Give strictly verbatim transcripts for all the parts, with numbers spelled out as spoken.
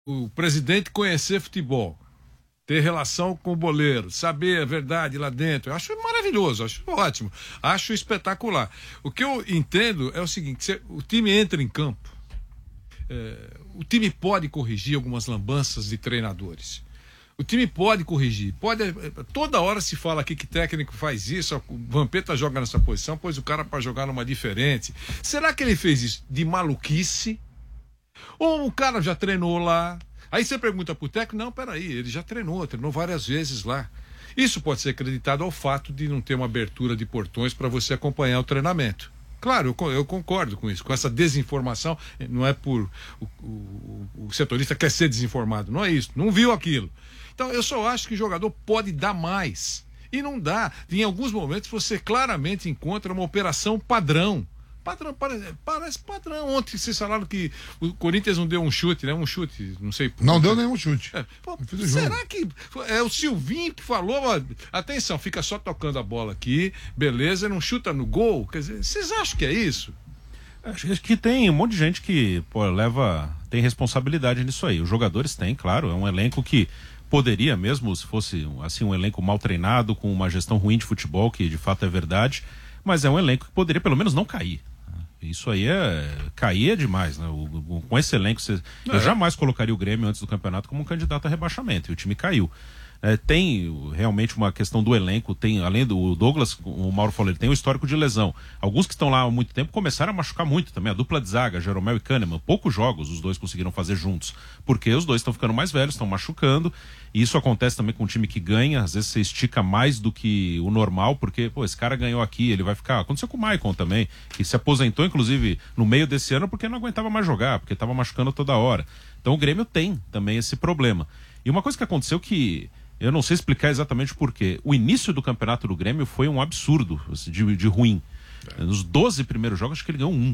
o presidente conhecer futebol, ter relação com o boleiro, saber a verdade lá dentro, eu acho maravilhoso, acho ótimo, acho espetacular. O que eu entendo é o seguinte, se o time entra em campo, é, o time pode corrigir algumas lambanças de treinadores. O time pode corrigir, pode, toda hora se fala aqui que técnico faz isso, o Vampeta joga nessa posição, pois o cara para jogar numa diferente. Será que ele fez isso de maluquice? Ou o cara já treinou lá? Aí você pergunta pro técnico, não, peraí, ele já treinou, treinou várias vezes lá. Isso pode ser acreditado ao fato de não ter uma abertura de portões para você acompanhar o treinamento. Claro, eu, eu concordo com isso, com essa desinformação, não é por o, o, o setorista quer ser desinformado, não é isso, não viu aquilo. Então eu só acho que o jogador pode dar mais, e não dá. Em alguns momentos você claramente encontra uma operação padrão. Padrão, parece, parece padrão. Ontem vocês falaram que o Corinthians não deu um chute, né? Um chute, não sei. Não deu nenhum chute. É, pô, será que é o Silvinho que falou? Ó, atenção, fica só tocando a bola aqui, beleza, não chuta no gol? Quer dizer, vocês acham que é isso? Acho que tem um monte de gente que pô, leva, tem responsabilidade nisso aí. Os jogadores têm, claro, é um elenco que poderia, mesmo se fosse assim um elenco mal treinado, com uma gestão ruim de futebol, que de fato é verdade, mas é um elenco que poderia pelo menos não cair. Isso aí é. Cair é demais, né? O, o, com esse elenco, você, é. eu jamais colocaria o Grêmio antes do campeonato como um candidato a rebaixamento, e o time caiu. É, tem realmente uma questão do elenco, tem, além do Douglas, o Mauro falou, ele tem um histórico de lesão. Alguns que estão lá há muito tempo começaram a machucar muito também. A dupla de zaga, Jeromel e Kahneman, poucos jogos os dois conseguiram fazer juntos, porque os dois estão ficando mais velhos, estão machucando, e isso acontece também com um time que ganha. Às vezes você estica mais do que o normal, porque, pô, esse cara ganhou aqui, ele vai ficar... Aconteceu com o Maicon também, que se aposentou, inclusive, no meio desse ano, porque não aguentava mais jogar, porque estava machucando toda hora. Então o Grêmio tem também esse problema. E uma coisa que aconteceu que eu não sei explicar exatamente por quê. O início do campeonato do Grêmio foi um absurdo de, de ruim. É. Nos doze primeiros jogos, acho que ele ganhou um.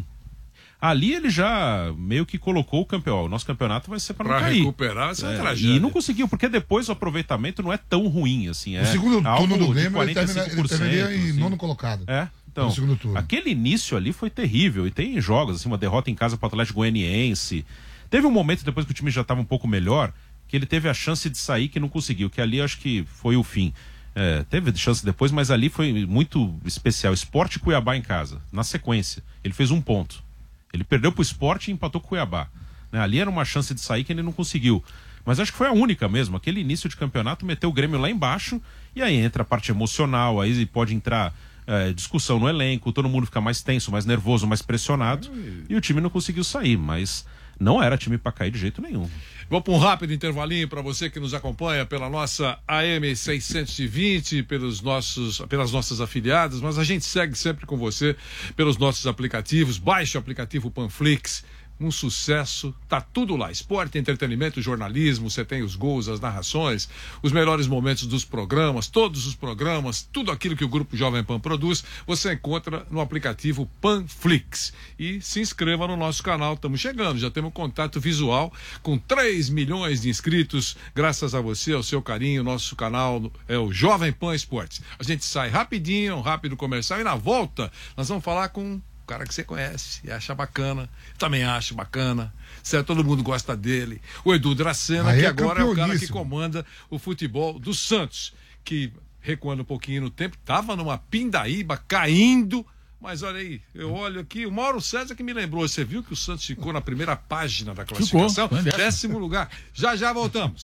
Ali ele já meio que colocou o campeão. O nosso campeonato vai ser para não cair. Para recuperar, essa é uma tragédia. E não conseguiu, porque depois o aproveitamento não é tão ruim assim. É o segundo turno do Grêmio ele terminaria em assim. nono colocado. É. Então, aquele início ali foi terrível. E tem jogos, assim, uma derrota em casa para o Atlético Goianiense. Teve um momento, depois que o time já estava um pouco melhor, que ele teve a chance de sair, que não conseguiu, que ali acho que foi o fim. É, teve chance depois, mas ali foi muito especial. Sport e Cuiabá em casa, na sequência. Ele fez um ponto. Ele perdeu pro Sport e empatou com o Cuiabá. Né? Ali era uma chance de sair que ele não conseguiu. Mas acho que foi a única mesmo. Aquele início de campeonato meteu o Grêmio lá embaixo, e aí entra a parte emocional, aí pode entrar é, discussão no elenco, todo mundo fica mais tenso, mais nervoso, mais pressionado, e o time não conseguiu sair, mas não era time para cair de jeito nenhum. Vou para um rápido intervalinho para você que nos acompanha pela nossa A M seiscentos e vinte, pelos nossos, pelas nossas afiliadas, mas a gente segue sempre com você pelos nossos aplicativos. Baixe o aplicativo Panflix. Um sucesso, tá tudo lá, esporte, entretenimento, jornalismo, você tem os gols, as narrações, os melhores momentos dos programas, todos os programas, tudo aquilo que o Grupo Jovem Pan produz, você encontra no aplicativo Panflix. E se inscreva no nosso canal, estamos chegando, já temos contato visual com três milhões de inscritos, graças a você, ao seu carinho. Nosso canal é o Jovem Pan Esportes. A gente sai rapidinho, um rápido comercial, e na volta nós vamos falar com cara que você conhece e acha bacana, também acho bacana, certo? Todo mundo gosta dele, o Edu Dracena, Aí que é agora é o cara que comanda o futebol do Santos, que, recuando um pouquinho no tempo, estava numa pindaíba, caindo, mas olha aí, eu olho aqui, o Mauro César que me lembrou, você viu que o Santos ficou na primeira página da classificação, ficou, décimo lugar, já já voltamos.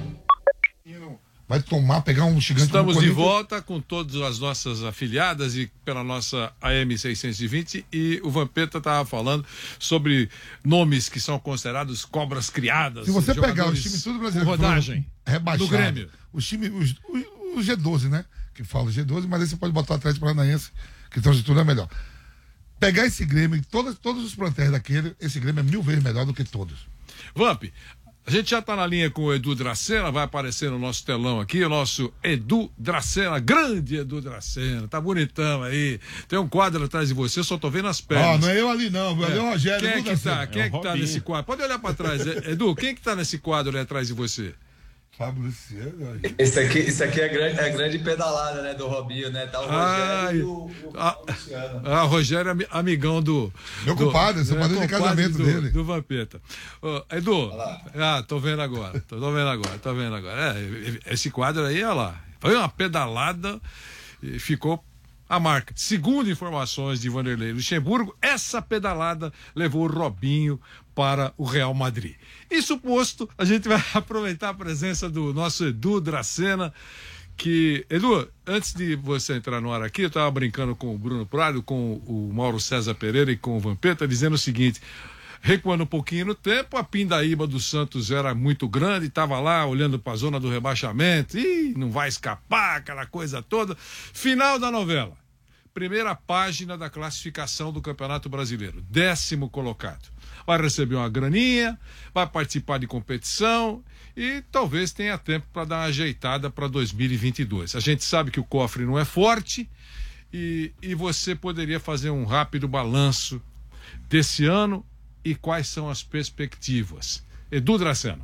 Vai tomar, pegar um gigante. Estamos de volta com todas as nossas afiliadas e pela nossa A M seiscentos e vinte, e o Vampeta estava falando sobre nomes que são considerados cobras criadas. Se você pegar os times tudo brasileiro, rodagem rebaixado, do Grêmio, os times, os, os, os G doze, né? Que fala G doze, mas aí você pode botar o Atlético Paranaense, que então de tudo é melhor. Pegar esse Grêmio, todos, todos os plantéis daquele, esse Grêmio é mil vezes melhor do que todos. Vamp, a gente já está na linha com o Edu Dracena, vai aparecer no nosso telão aqui, o nosso Edu Dracena, grande Edu Dracena, tá bonitão aí, tem um quadro atrás de você, só tô vendo as pernas. Ah, não é eu ali não, é, é o Rogério. Quem é que tá, quem é, é que tá nesse quadro? Pode olhar para trás, Edu, quem é que tá nesse quadro ali atrás de você? Fábio Luciano. Esse aqui, isso aqui é grande, é grande pedalada, né, do Robinho, né? Tá o Rogério Ai, e o, o a, Luciano. Ah, Rogério é amigão do... Meu do, compadre, seu padrinho de casamento do, dele. Do Vampeta. Uh, Edu, ah, tô vendo agora, tô, tô vendo agora, tô vendo agora. É, esse quadro aí, olha lá, foi uma pedalada e ficou a marca. Segundo informações de Vanderlei Luxemburgo, essa pedalada levou o Robinho para o Real Madrid. Isso posto, a gente vai aproveitar a presença do nosso Edu Dracena, que, Edu, antes de você entrar no ar aqui, eu estava brincando com o Bruno Prado, com o Mauro César Pereira e com o Vampeta, dizendo o seguinte: recuando um pouquinho no tempo, a pindaíba do Santos era muito grande, estava lá olhando para a zona do rebaixamento, e não vai escapar, aquela coisa toda. Final da novela, primeira página da classificação do Campeonato Brasileiro, décimo colocado. Vai receber uma graninha, vai participar de competição e talvez tenha tempo para dar uma ajeitada para dois mil e vinte e dois. A gente sabe que o cofre não é forte e, e você poderia fazer um rápido balanço desse ano e quais são as perspectivas. Edu Dracena.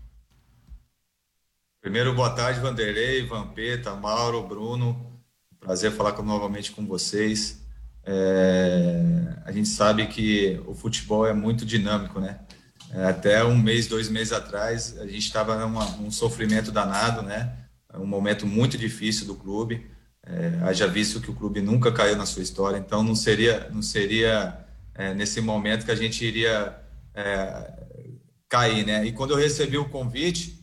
Primeiro, boa tarde, Vanderlei, Vampeta, Mauro, Bruno. Prazer falar com, novamente com vocês. É, a gente sabe que o futebol é muito dinâmico, né? É, até um mês, dois meses atrás, a gente estava num sofrimento danado, né? Um momento muito difícil do clube. É, haja visto que o clube nunca caiu na sua história, então não seria, não seria é, nesse momento que a gente iria é, cair, né? E quando eu recebi o convite,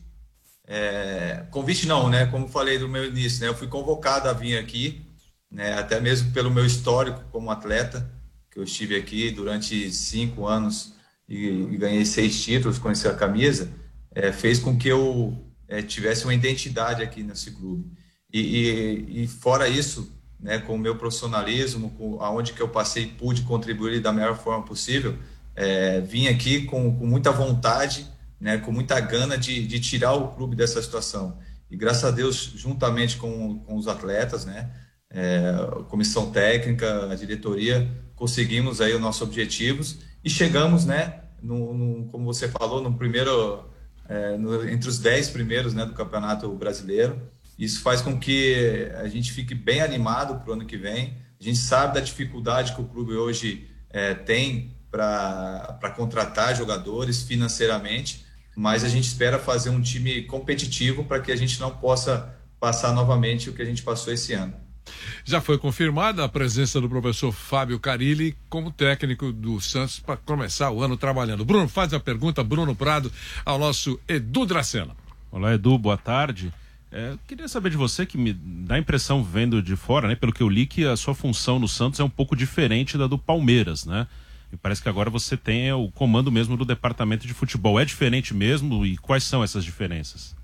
é, convite não, né? Como falei no meu início, né? Eu fui convocado a vir aqui, né, até mesmo pelo meu histórico como atleta, que eu estive aqui durante cinco anos e, e ganhei seis títulos com essa camisa, é, fez com que eu é, tivesse uma identidade aqui nesse clube. E, e, e fora isso, né, com o meu profissionalismo, com aonde que eu passei, pude contribuir da melhor forma possível, é, vim aqui com, com muita vontade, né, com muita gana de, de tirar o clube dessa situação. E graças a Deus, juntamente com, com os atletas, né, É, a comissão técnica, a diretoria, conseguimos aí os nossos objetivos e chegamos, né, no, no, como você falou, no primeiro, é, no, entre os dez primeiros, né, do Campeonato Brasileiro. Isso faz com que a gente fique bem animado para o ano que vem. A gente sabe da dificuldade que o clube hoje é, tem para contratar jogadores financeiramente, mas a gente espera fazer um time competitivo para que a gente não possa passar novamente o que a gente passou esse ano. Já foi confirmada a presença do professor Fábio Carilli como técnico do Santos para começar o ano trabalhando. Bruno, faz a pergunta, Bruno Prado, ao nosso Edu Dracena. Olá, Edu, boa tarde. É, queria saber de você, que me dá a impressão, vendo de fora, né, pelo que eu li, que a sua função no Santos é um pouco diferente da do Palmeiras, né? E parece que agora você tem o comando mesmo do departamento de futebol. É diferente mesmo? E quais são essas diferenças?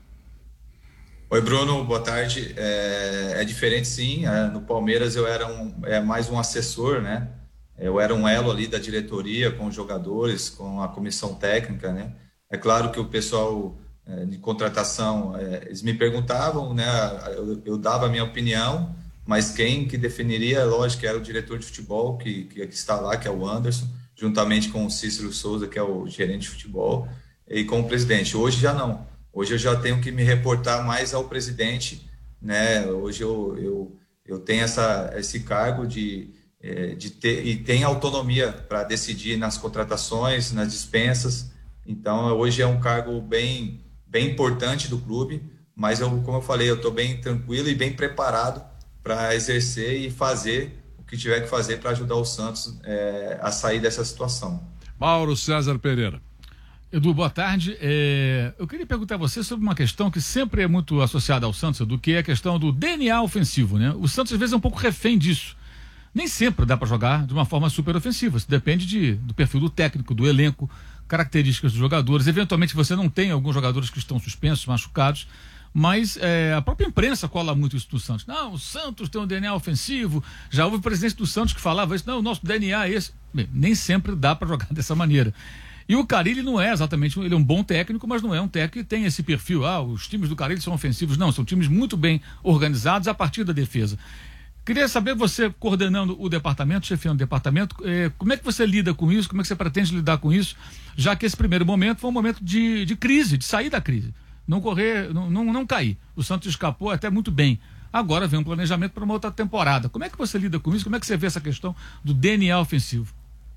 Oi, Bruno, boa tarde. É, é diferente, sim. É, no Palmeiras eu era um, é, mais um assessor, né? Eu era um elo ali da diretoria com os jogadores, com a comissão técnica, né? É claro que o pessoal é, de contratação, é, eles me perguntavam, né? Eu, eu dava a minha opinião, mas quem que definiria, lógico, que era o diretor de futebol, que, que, que está lá, que é o Anderson, juntamente com o Cícero Souza, que é o gerente de futebol, e com o presidente. Hoje já não. Hoje eu já tenho que me reportar mais ao presidente, né? Hoje eu, eu, eu tenho essa, esse cargo de, de ter, e tenho autonomia para decidir nas contratações, nas dispensas. Então, hoje é um cargo bem, bem importante do clube, mas, eu, como eu falei, eu estou bem tranquilo e bem preparado para exercer e fazer o que tiver que fazer para ajudar o Santos é, a sair dessa situação. Mauro César Pereira. Edu, boa tarde. É, eu queria perguntar a você sobre uma questão que sempre é muito associada ao Santos, Edu, que é a questão do D N A ofensivo, né? O Santos às vezes é um pouco refém disso. Nem sempre dá para jogar de uma forma super ofensiva. Isso depende de, do perfil do técnico, do elenco, características dos jogadores. Eventualmente você não tem alguns jogadores que estão suspensos, machucados, mas é, a própria imprensa cola muito isso do Santos. Não, o Santos tem um D N A ofensivo. Já houve o presidente do Santos que falava isso. Não, o nosso D N A é esse. Bem, nem sempre dá para jogar dessa maneira. E o Carilli não é exatamente, ele é um bom técnico, mas não é um técnico que tem esse perfil, ah, os times do Carilli são ofensivos. Não, são times muito bem organizados a partir da defesa. Queria saber, você coordenando o departamento, chefiando o departamento, eh, como é que você lida com isso, como é que você pretende lidar com isso, já que esse primeiro momento foi um momento de, de crise, de sair da crise. não correr, não, não, não cair. O Santos escapou até muito bem. Agora vem um planejamento para uma outra temporada. Como é que você lida com isso? Como é que você vê essa questão do D N A ofensivo?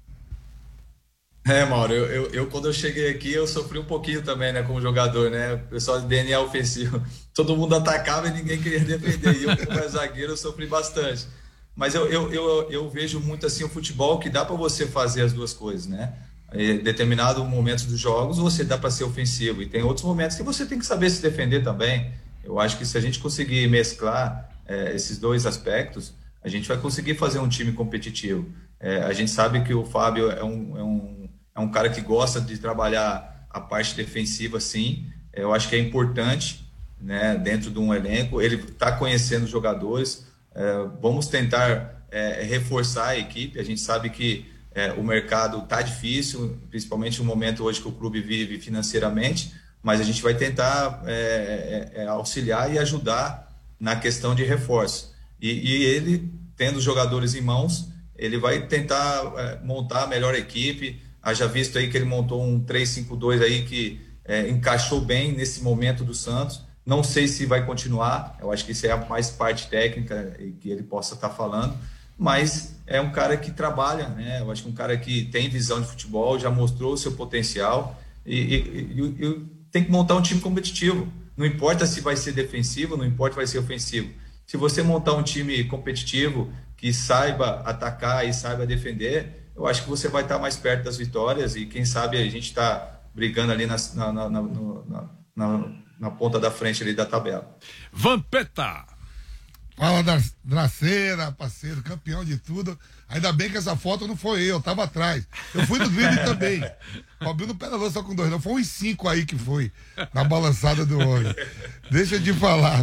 É, Mauro, eu, eu, eu quando eu cheguei aqui, eu sofri um pouquinho também, né, como jogador, né, o pessoal de D N A ofensivo, todo mundo atacava e ninguém queria defender, e eu como zagueiro eu sofri bastante, mas eu, eu, eu, eu vejo muito assim o futebol que dá para você fazer as duas coisas, né, em determinado momento dos jogos você dá para ser ofensivo, e tem outros momentos que você tem que saber se defender também. Eu acho que se a gente conseguir mesclar é, esses dois aspectos, a gente vai conseguir fazer um time competitivo. É, a gente sabe que o Fábio é um, é um É um cara que gosta de trabalhar a parte defensiva, sim. Eu acho que é importante, né, dentro de um elenco. Ele está conhecendo os jogadores. É, vamos tentar é, reforçar a equipe. A gente sabe que é, o mercado está difícil, principalmente no momento hoje que o clube vive financeiramente, mas a gente vai tentar é, é, auxiliar e ajudar na questão de reforço. E, e ele, tendo os jogadores em mãos, ele vai tentar é, montar a melhor equipe. Haja visto aí que ele montou um três cinco dois aí que é, encaixou bem nesse momento do Santos. Não sei se vai continuar, eu acho que isso é a mais parte técnica que ele possa estar falando, mas é um cara que trabalha, né? Eu acho que um cara que tem visão de futebol, já mostrou o seu potencial e, e, e, e tem que montar um time competitivo. Não importa se vai ser defensivo, não importa se vai ser ofensivo. Se você montar um time competitivo que saiba atacar e saiba defender, eu acho que você vai estar mais perto das vitórias e quem sabe a gente está brigando ali na, na, na, na, na, na ponta da frente ali da tabela. Vampeta! Fala da Draceira, parceiro, campeão de tudo. Ainda bem que essa foto não foi eu, eu tava atrás. Eu fui no drible também. Robinho não pedalou só com dois, não. Foi uns cinco aí que foi na balançada do homem. Deixa eu te falar.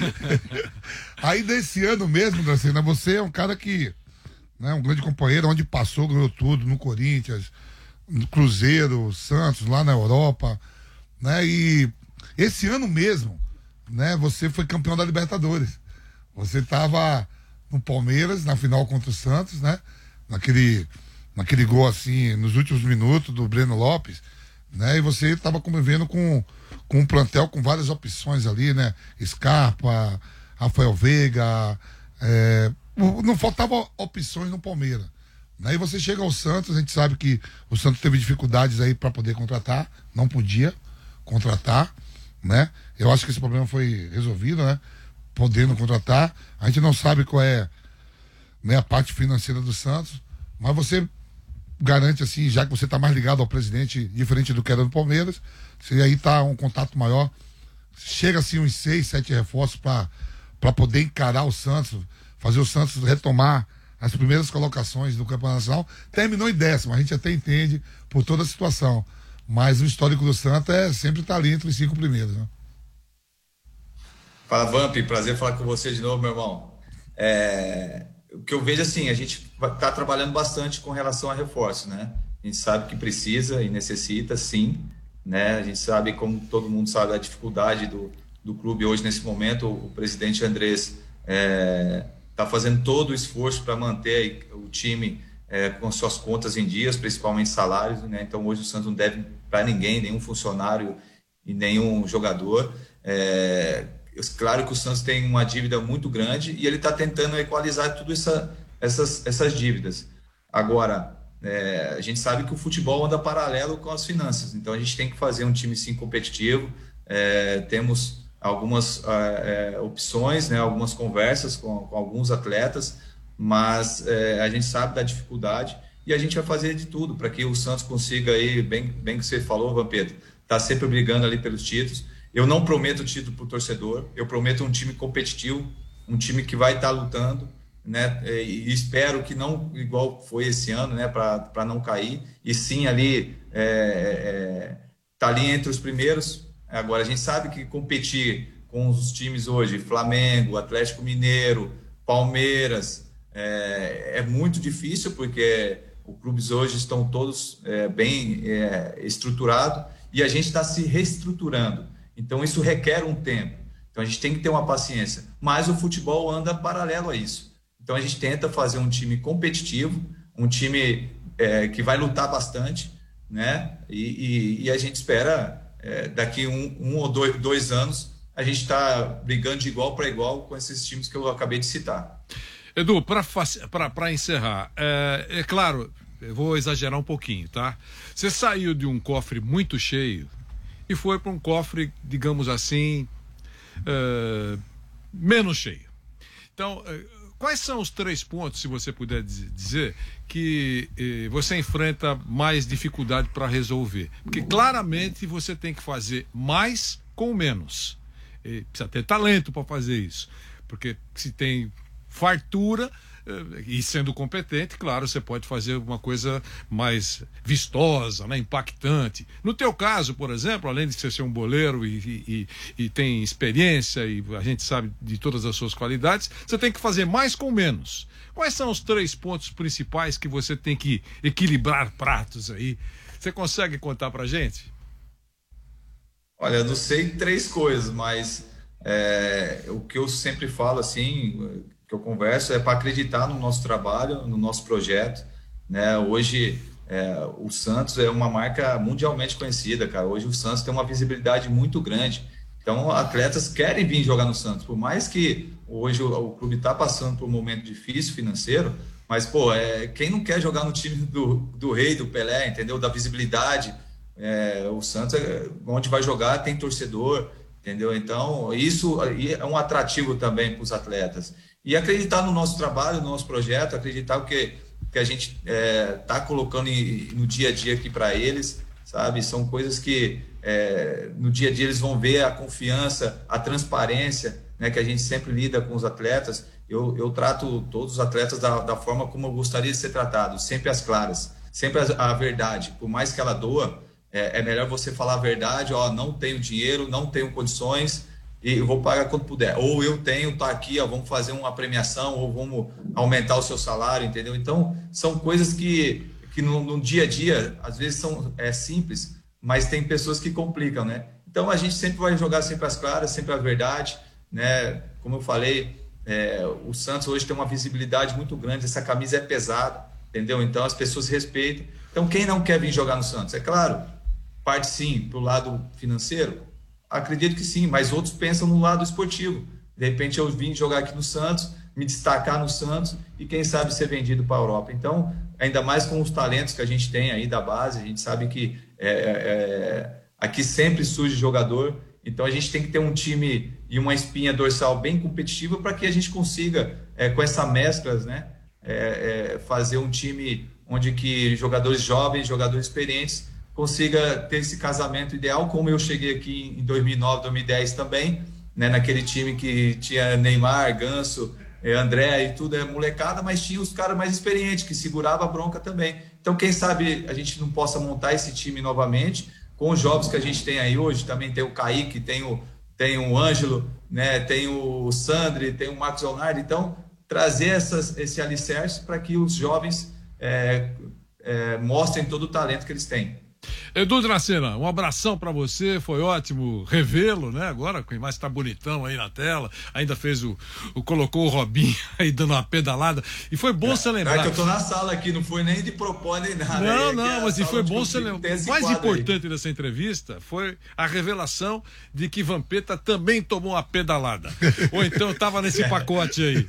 Aí desse ano mesmo, Draceira, você é um cara que, né, um grande companheiro, onde passou, ganhou tudo, no Corinthians, no Cruzeiro, Santos, lá na Europa, né, e esse ano mesmo, né, você foi campeão da Libertadores. Você estava no Palmeiras, na final contra o Santos, né, naquele, naquele gol assim, nos últimos minutos do Breno Lopes, né, e você estava convivendo com, com um plantel com várias opções ali, né, Scarpa, Rafael Veiga, é, não faltava opções no Palmeiras. Aí você chega ao Santos, a gente sabe que o Santos teve dificuldades aí para poder contratar, não podia contratar, né? Eu acho que esse problema foi resolvido, né? Podendo contratar. A gente não sabe qual é, né, a parte financeira do Santos, mas você garante assim, já que você está mais ligado ao presidente, diferente do que era do Palmeiras, você aí tá um contato maior, chega assim uns seis, sete reforços para para poder encarar o Santos, fazer o Santos retomar as primeiras colocações do Campeonato Nacional. Terminou em décimo, a gente até entende por toda a situação, mas o histórico do Santos é sempre estar ali entre os cinco primeiros, né? Fala, Vamp, prazer falar com você de novo, meu irmão. É, o que eu vejo assim, a gente está trabalhando bastante com relação a reforço, né? A gente sabe que precisa e necessita, sim, né? A gente sabe, como todo mundo sabe, a dificuldade do, do clube hoje nesse momento. O, o presidente Andrés está é, fazendo todo o esforço para manter o time é, com suas contas em dias, principalmente salários, né? Então hoje o Santos não deve para ninguém, nenhum funcionário e nenhum jogador. É, claro que o Santos tem uma dívida muito grande e ele está tentando equalizar tudo essa, essas, essas dívidas. Agora, é, a gente sabe que o futebol anda paralelo com as finanças, então a gente tem que fazer um time sim competitivo. É, temos algumas é, opções, né, algumas conversas com, com alguns atletas, mas é, a gente sabe da dificuldade e a gente vai fazer de tudo para que o Santos consiga aí, bem, bem que você falou, Vampeta, tá sempre brigando ali pelos títulos. Eu não prometo título para o torcedor, eu prometo um time competitivo, um time que vai estar tá lutando, né? E espero que não igual foi esse ano, né? Para não cair, e sim ali é, é, tá ali entre os primeiros. Agora a gente sabe que competir com os times hoje, Flamengo, Atlético Mineiro, Palmeiras, é, é muito difícil, porque os clubes hoje estão todos é, bem é, estruturados e a gente está se reestruturando. Então isso requer um tempo, então a gente tem que ter uma paciência, mas o futebol anda paralelo a isso. Então a gente tenta fazer um time competitivo, um time é, que vai lutar bastante, né? E, e, e a gente espera é, daqui um, um ou dois, dois anos a gente está brigando de igual para igual com esses times que eu acabei de citar. Edu, para encerrar, é, é claro, eu vou exagerar um pouquinho, tá? Você saiu de um cofre muito cheio e foi para um cofre, digamos assim, é, menos cheio. Então, é, quais são os três pontos, se você puder dizer, que eh, você enfrenta mais dificuldade para resolver? Porque claramente você tem que fazer mais com menos. E precisa ter talento para fazer isso. Porque se tem fartura, eh, e sendo competente, claro, você pode fazer uma coisa mais vistosa, né, impactante. No teu caso, por exemplo, além de você ser um boleiro e, e, e tem experiência e a gente sabe de todas as suas qualidades, você tem que fazer mais com menos. Quais são os três pontos principais que você tem que equilibrar pratos aí? Você consegue contar pra gente? Olha, eu não sei três coisas, mas é, o que eu sempre falo assim, que eu converso, é para acreditar no nosso trabalho, no nosso projeto, né? Hoje é, o Santos é uma marca mundialmente conhecida, cara. Hoje o Santos tem uma visibilidade muito grande. Então, atletas querem vir jogar no Santos, por mais que hoje o, o clube está passando por um momento difícil financeiro, mas, pô, é, quem não quer jogar no time do, do Rei, do Pelé, entendeu? Da visibilidade. É, o Santos, é, onde vai jogar, tem torcedor, entendeu? Então, isso é um atrativo também para os atletas. E acreditar no nosso trabalho, no nosso projeto, acreditar que, que a gente está é, colocando em, no dia a dia aqui para eles, sabe? São coisas que é, no dia a dia eles vão ver a confiança, a transparência, né, que a gente sempre lida com os atletas. Eu, eu trato todos os atletas da, da forma como eu gostaria de ser tratado, sempre às claras, sempre a, a verdade. Por mais que ela doa, é, é melhor você falar a verdade, ó, não tenho dinheiro, não tenho condições, e eu vou pagar quando puder. Ou eu tenho, tá aqui, ó, vamos fazer uma premiação, ou vamos aumentar o seu salário, entendeu? Então, são coisas que, que no, no dia a dia, às vezes são é, simples, mas tem pessoas que complicam, né? Então, a gente sempre vai jogar sempre as claras, sempre a verdade, né? Como eu falei, é, o Santos hoje tem uma visibilidade muito grande, essa camisa é pesada, entendeu? Então, as pessoas respeitam. Então, quem não quer vir jogar no Santos? É claro, parte sim pro lado financeiro, acredito que sim, mas outros pensam no lado esportivo. De repente eu vim jogar aqui no Santos, me destacar no Santos e quem sabe ser vendido para a Europa. Então, ainda mais com os talentos que a gente tem aí da base, a gente sabe que é, é, aqui sempre surge jogador, então a gente tem que ter um time e uma espinha dorsal bem competitiva para que a gente consiga, é, com essa mesclas, né, é, é, fazer um time onde que jogadores jovens, jogadores experientes consiga ter esse casamento ideal, como eu cheguei aqui em dois mil e nove, dois mil e dez também, né, naquele time que tinha Neymar, Ganso, André e tudo, é molecada, mas tinha os caras mais experientes, que segurava a bronca também. Então, quem sabe a gente não possa montar esse time novamente, com os jovens que a gente tem aí hoje, também tem o Kaique, tem o, tem o Ângelo, né, tem o Sandri, tem o Marcos Leonardo, então, trazer essas, esse alicerce para que os jovens é, é, mostrem todo o talento que eles têm. Edu Dracena, um abração pra você, foi ótimo revê-lo, né? Agora com mais tá bonitão aí na tela, ainda fez o, o colocou o Robinho aí dando uma pedalada, e foi bom você lembrar. É que eu tô na sala aqui, não foi nem de propósito nem nada. Não, aí, não, mas e foi bom você lembrar. O mais importante aí dessa entrevista foi a revelação de que Vampeta também tomou uma pedalada. Ou então tava nesse pacote aí.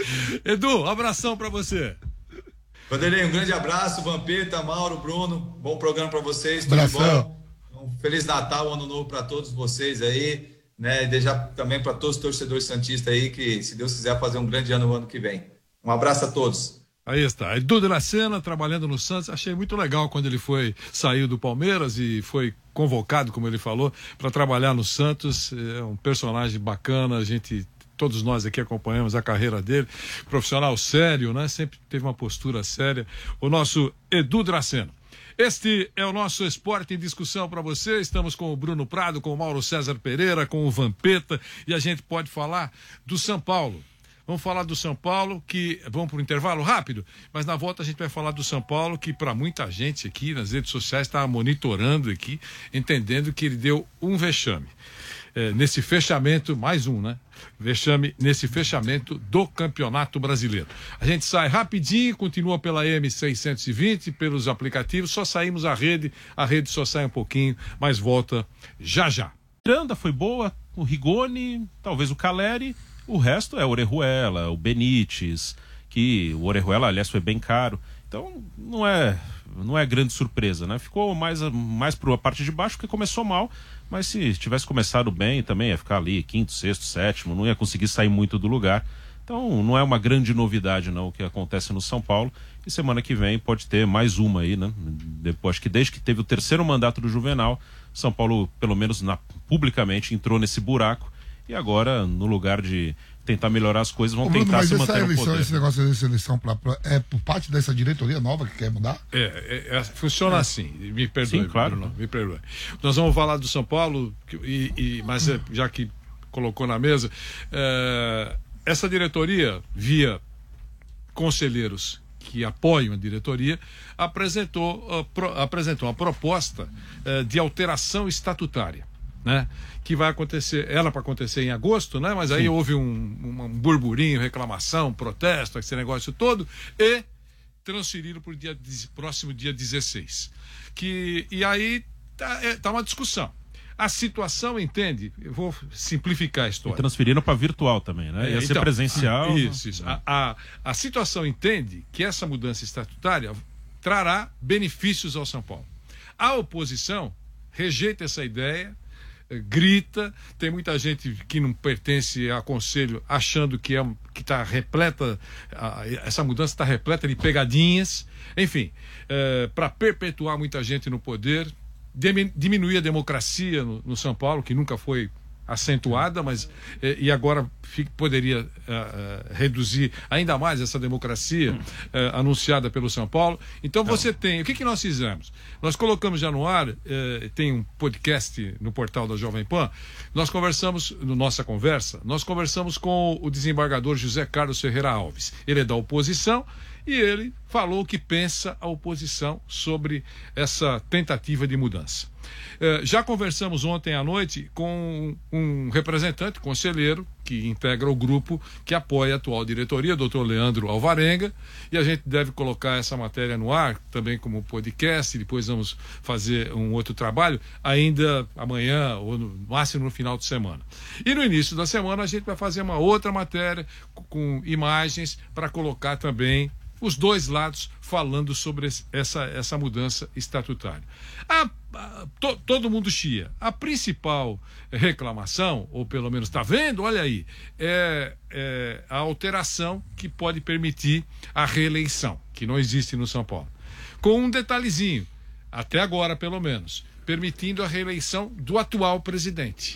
Edu, abração pra você. Vanderlei, um grande abraço, Vampeta, Mauro, Bruno, bom programa para vocês, tudo Abração. bom? Um Feliz Natal, Ano Novo para todos vocês aí, né? E deixar também para todos os torcedores santistas aí que, se Deus quiser, fazer um grande ano no ano que vem. Um abraço a todos. Aí está, Edu Dracena trabalhando no Santos, achei muito legal quando ele foi, saiu do Palmeiras e foi convocado, como ele falou, para trabalhar no Santos, é um personagem bacana, a gente... Todos nós aqui acompanhamos a carreira dele, profissional sério, né? Sempre teve uma postura séria. O nosso Edu Dracena. Este é o nosso Esporte em Discussão para você. Estamos com o Bruno Prado, com o Mauro César Pereira, com o Vampeta, e a gente pode falar do São Paulo. Vamos falar do São Paulo, que vamos para o intervalo rápido, mas na volta a gente vai falar do São Paulo, que para muita gente aqui nas redes sociais está monitorando aqui, entendendo que ele deu um vexame. é, nesse fechamento, mais um, né? Vexame nesse fechamento do Campeonato Brasileiro. A gente sai rapidinho, continua pela M seiscentos e vinte, pelos aplicativos, só saímos a rede, a rede só sai um pouquinho, mas volta já já. Miranda foi boa, o Rigoni, talvez o Caleri, o resto é o Orejuela, o Benítez, que o Orejuela, aliás, foi bem caro. Então, não é, não é grande surpresa, né? Ficou mais, mais para a parte de baixo, porque começou mal, mas se tivesse começado bem, também ia ficar ali quinto, sexto, sétimo, não ia conseguir sair muito do lugar. Então, não é uma grande novidade, não, o que acontece no São Paulo. E semana que vem pode ter mais uma aí, né? Depois, acho que desde que teve o terceiro mandato do Juvenal, São Paulo, pelo menos na, publicamente, entrou nesse buraco. E agora, no lugar de tentar melhorar as coisas, vão Ô, Bruno, tentar mas se essa manter eleição, no poder. esse negócio dessa eleição pra, pra, é por parte dessa diretoria nova que quer mudar? É, é, é, funciona é. assim, me perdoe, Sim, claro. Bruno, me perdoe. Nós vamos falar do São Paulo, e, e, mas é, já que colocou na mesa, é, essa diretoria, via conselheiros que apoiam a diretoria, apresentou, uh, pro, apresentou uma proposta uh, de alteração estatutária, né? Que vai acontecer, ela para acontecer em agosto, né? Mas aí Sim. houve um, um, um burburinho, reclamação, protesto, esse negócio todo, e transferiram para o dia, próximo dia dezesseis. Que, e aí tá, é, tá uma discussão. A situação, entende? Eu vou simplificar a história. E transferiram para virtual também, né? Ia é, ser então, presencial. Isso, isso. A, a, a situação entende que essa mudança estatutária trará benefícios ao São Paulo. A oposição rejeita essa ideia, grita, tem muita gente que não pertence a conselho achando que é que está repleta, a, essa mudança está repleta de pegadinhas, enfim, é, para perpetuar muita gente no poder, diminuir a democracia no, no São Paulo, que nunca foi acentuada, mas eh, e agora fica, poderia uh, uh, reduzir ainda mais essa democracia uh, anunciada pelo São Paulo. Então você tem, o que, que nós fizemos? Nós colocamos já no ar, uh, tem um podcast no portal da Jovem Pan, nós conversamos, no nossa conversa, nós conversamos com o desembargador José Carlos Ferreira Alves. Ele é da oposição e ele falou o que pensa a oposição sobre essa tentativa de mudança. Uh, já conversamos ontem à noite com um representante, conselheiro, que integra o grupo que apoia a atual diretoria, doutor Leandro Alvarenga, e a gente deve colocar essa matéria no ar, também como podcast, e depois vamos fazer um outro trabalho, ainda amanhã, ou no máximo no final de semana. E no início da semana a gente vai fazer uma outra matéria com, com imagens para colocar também os dois lados falando sobre essa, essa mudança estatutária. A, a, to, todo mundo chia. A principal reclamação, ou pelo menos está vendo, olha aí, é, é a alteração que pode permitir a reeleição, que não existe no São Paulo. Com um detalhezinho, até agora pelo menos, permitindo a reeleição do atual presidente.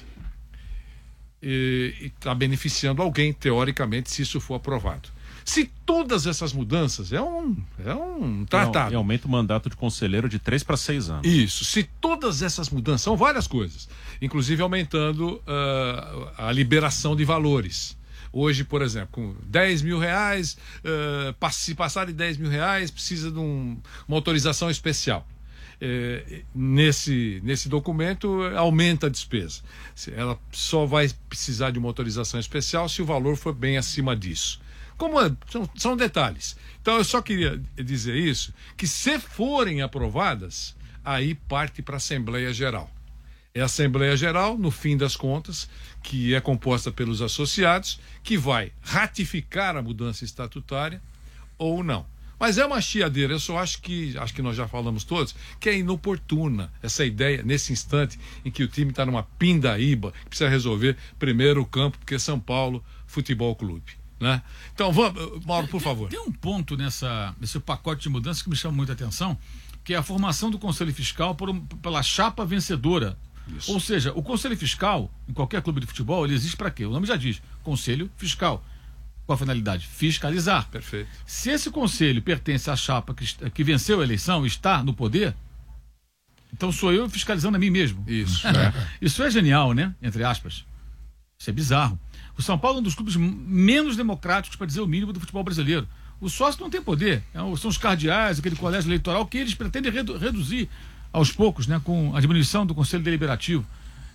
E está beneficiando alguém, teoricamente, se isso for aprovado. Se todas essas mudanças, é um, é um tratado. E aumenta o mandato de conselheiro de três para seis anos. Isso. Se todas essas mudanças, são várias coisas, inclusive aumentando uh, a liberação de valores. Hoje, por exemplo, com dez mil reais, uh, se passar de dez mil reais, precisa de um, uma autorização especial. É, nesse, nesse documento aumenta a despesa. Ela só vai precisar de uma autorização especial se o valor for bem acima disso. Como é, são, são detalhes. Então eu só queria dizer isso, que se forem aprovadas, aí parte para a Assembleia Geral. É a Assembleia Geral, no fim das contas, que é composta pelos associados, que vai ratificar a mudança estatutária ou não. Mas é uma chiadeira, eu só acho que, acho que nós já falamos todos, que é inoportuna essa ideia, nesse instante em que o time está numa pindaíba, que precisa resolver primeiro o campo, porque é São Paulo Futebol Clube. Né? Então, vamos, Mauro, por favor. Tem, tem um ponto nessa, nesse pacote de mudanças que me chama muita atenção, que é a formação do Conselho Fiscal por, pela chapa vencedora. Isso. Ou seja, o Conselho Fiscal, em qualquer clube de futebol, ele existe para quê? O nome já diz, Conselho Fiscal. Qual a finalidade? Fiscalizar. Perfeito. Se esse conselho pertence à chapa que, que venceu a eleição, está no poder, então sou eu fiscalizando a mim mesmo. Isso. É. Isso é genial, né? Entre aspas. Isso é bizarro. O São Paulo é um dos clubes menos democráticos, para dizer o mínimo, do futebol brasileiro. O sócio não tem poder. São os cardeais, aquele colégio eleitoral que eles pretendem redu- reduzir aos poucos, né, com a diminuição do Conselho Deliberativo.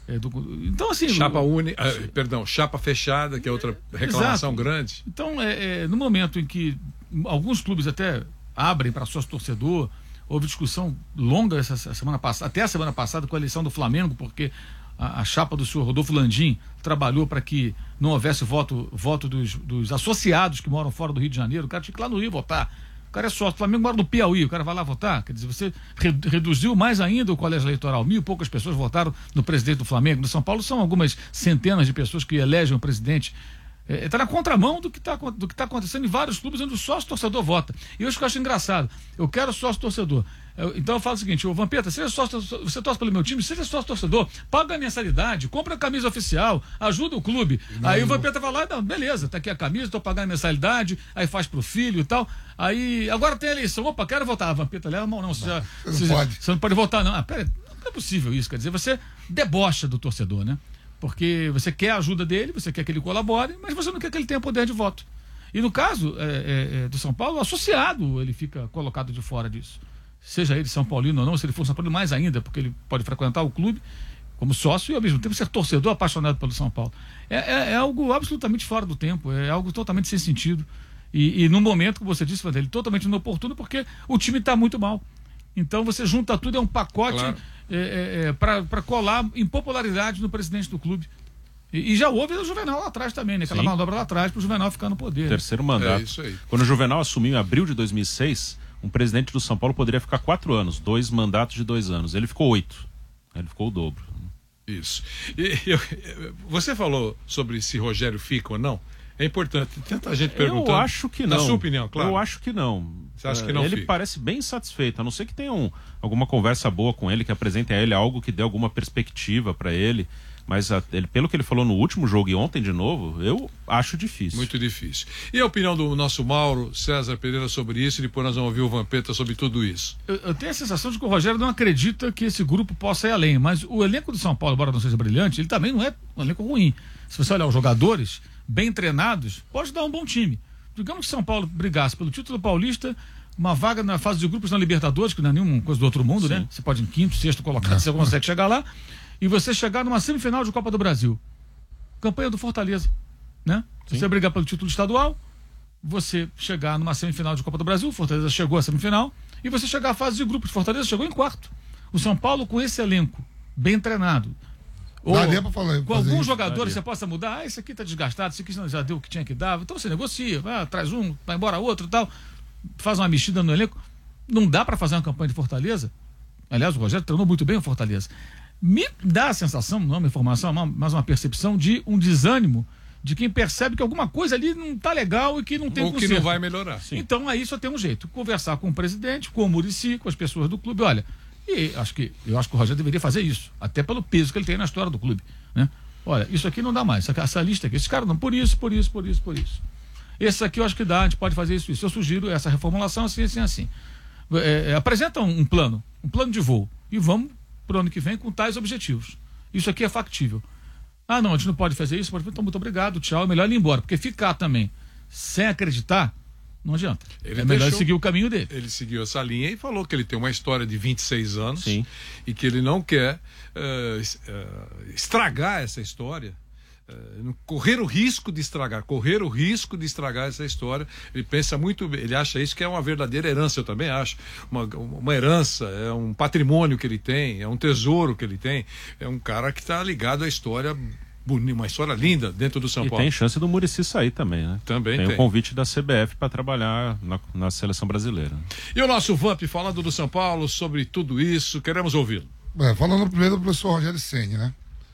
É, do, então, assim. Chapa única, uh, perdão, chapa fechada, que é outra reclamação Exato. grande. Então, é, é, no momento em que alguns clubes até abrem para sócio torcedor, houve discussão longa essa, essa semana passada, até a semana passada, com a eleição do Flamengo, porque a, a chapa do senhor Rodolfo Landim trabalhou para que não houvesse voto, voto dos, dos associados que moram fora do Rio de Janeiro. O cara tinha que ir lá no Rio votar. O cara é sócio, o Flamengo mora no Piauí, o cara vai lá votar. Quer dizer, você re, reduziu mais ainda o colégio eleitoral. Mil e poucas pessoas votaram no presidente do Flamengo. No São Paulo são algumas centenas de pessoas que elegem o presidente. Está é, na contramão do que está do que tá acontecendo em vários clubes onde o sócio-torcedor vota. E eu acho que eu acho engraçado. Eu quero sócio-torcedor. Eu, então eu falo o seguinte, ô Vampeta, seja sócio, você torce pelo meu time, seja sócio-torcedor, paga a mensalidade, compra a camisa oficial, ajuda o clube. Não, aí não. O Vampeta vai lá, não, beleza, tá aqui a camisa, estou pagando a mensalidade, aí faz pro filho e tal. Aí, agora tem a eleição, opa, quero votar. A Vampeta leva a mão, não, você, não, já, você, não pode. Você não pode votar, não. Ah, pera, não é possível isso, quer dizer, você debocha do torcedor, né? Porque você quer a ajuda dele, você quer que ele colabore, mas você não quer que ele tenha poder de voto. E no caso é, é, do São Paulo, o associado ele fica colocado de fora disso. Seja ele São Paulino ou não, se ele for São Paulo, mais ainda, porque ele pode frequentar o clube como sócio e ao mesmo tempo ser torcedor apaixonado pelo São Paulo. É, é, é algo absolutamente fora do tempo, é algo totalmente sem sentido. E, e num momento, como você disse, Vanderlei, totalmente inoportuno, porque o time está muito mal. Então você junta tudo, é um pacote claro. é, é, é, para colar impopularidade no presidente do clube. E, e já houve o Juvenal lá atrás também, né? Aquela Sim. manobra lá atrás para o Juvenal ficar no poder. Terceiro mandato. É isso aí. Quando o Juvenal assumiu em abril de dois mil e seis, um presidente do São Paulo poderia ficar quatro anos, dois mandatos de dois anos. Ele ficou oito. Ele ficou o dobro. Isso. E, eu, você falou sobre se Rogério fica ou não. É importante. Tanta gente perguntando. Eu acho que não. Na sua opinião, claro. Eu acho que não. Você acha que não Ele fica? parece bem satisfeito, a não ser que tenha um, alguma conversa boa com ele, que apresentem a ele algo que dê alguma perspectiva para ele. Mas a, ele, pelo que ele falou no último jogo e ontem de novo, eu acho difícil. Muito difícil. E a opinião do nosso Mauro César Pereira sobre isso? E depois nós vamos ouvir o Vampeta sobre tudo isso. Eu, eu tenho a sensação de que o Rogério não acredita que esse grupo possa ir além. Mas o elenco do São Paulo, embora não seja brilhante, ele também não é um elenco ruim. Se você olhar os jogadores bem treinados, pode dar um bom time. Digamos que São Paulo brigasse pelo título paulista, uma vaga na fase de grupos na Libertadores, que não é nenhuma coisa do outro mundo, Sim. né? Você pode ir em quinto, sexto colocado, você consegue chegar lá. E você chegar numa semifinal de Copa do Brasil. Campanha do Fortaleza, né? Sim. Você brigar pelo título estadual, você chegar numa semifinal de Copa do Brasil, Fortaleza chegou à semifinal, e você chegar à fase de grupos, Fortaleza chegou em quarto. O São Paulo com esse elenco, bem treinado, ou pra falar, com alguns isso. jogadores Daria. Você possa mudar, ah, esse aqui tá desgastado, esse aqui já deu o que tinha que dar, então você negocia, vai, traz um, vai embora outro e tal, faz uma mexida no elenco. Não dá para fazer uma campanha de Fortaleza. Aliás, o Rogério treinou muito bem o Fortaleza. Me dá a sensação, não é uma informação, mas uma percepção de um desânimo de quem percebe que alguma coisa ali não está legal e que não tem Ou conserto. que não vai melhorar. Sim. Então aí só tem um jeito, conversar com o presidente, com o Muricy, com as pessoas do clube, olha, e acho que, eu acho que o Rogério deveria fazer isso, até pelo peso que ele tem na história do clube, né? Olha, isso aqui não dá mais, essa, essa lista aqui, esse cara não, por isso, por isso, por isso, por isso. Esse aqui eu acho que dá, a gente pode fazer isso, isso. Eu sugiro essa reformulação assim, assim, assim. É, é, apresenta um, um plano, um plano de voo, e vamos para o ano que vem com tais objetivos. Isso aqui é factível. Ah, não, a gente não pode fazer isso, pode... então muito obrigado, tchau, é melhor ele ir embora, porque ficar também sem acreditar, não adianta. Ele é melhor deixou, seguir o caminho dele. Ele seguiu essa linha e falou que ele tem uma história de vinte e seis anos. Sim. E que ele não quer uh, uh, estragar essa história. Uh, correr o risco de estragar, correr o risco de estragar essa história. Ele pensa muito bem, ele acha isso que é uma verdadeira herança, eu também acho. Uma, uma herança, é um patrimônio que ele tem, é um tesouro que ele tem. É um cara que está ligado à história, uma história linda dentro do São e Paulo. E tem chance do Muricy sair também, né? Também tem. Tem o convite da C B F para trabalhar na, na seleção brasileira. E o nosso Vamp falando do São Paulo, sobre tudo isso, queremos ouvi-lo. É, falando primeiro do professor Rogério Ceni, né?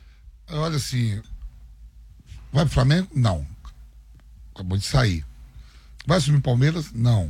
Olha assim, vai pro Flamengo? Não. Acabou de sair. Vai assumir o Palmeiras? Não.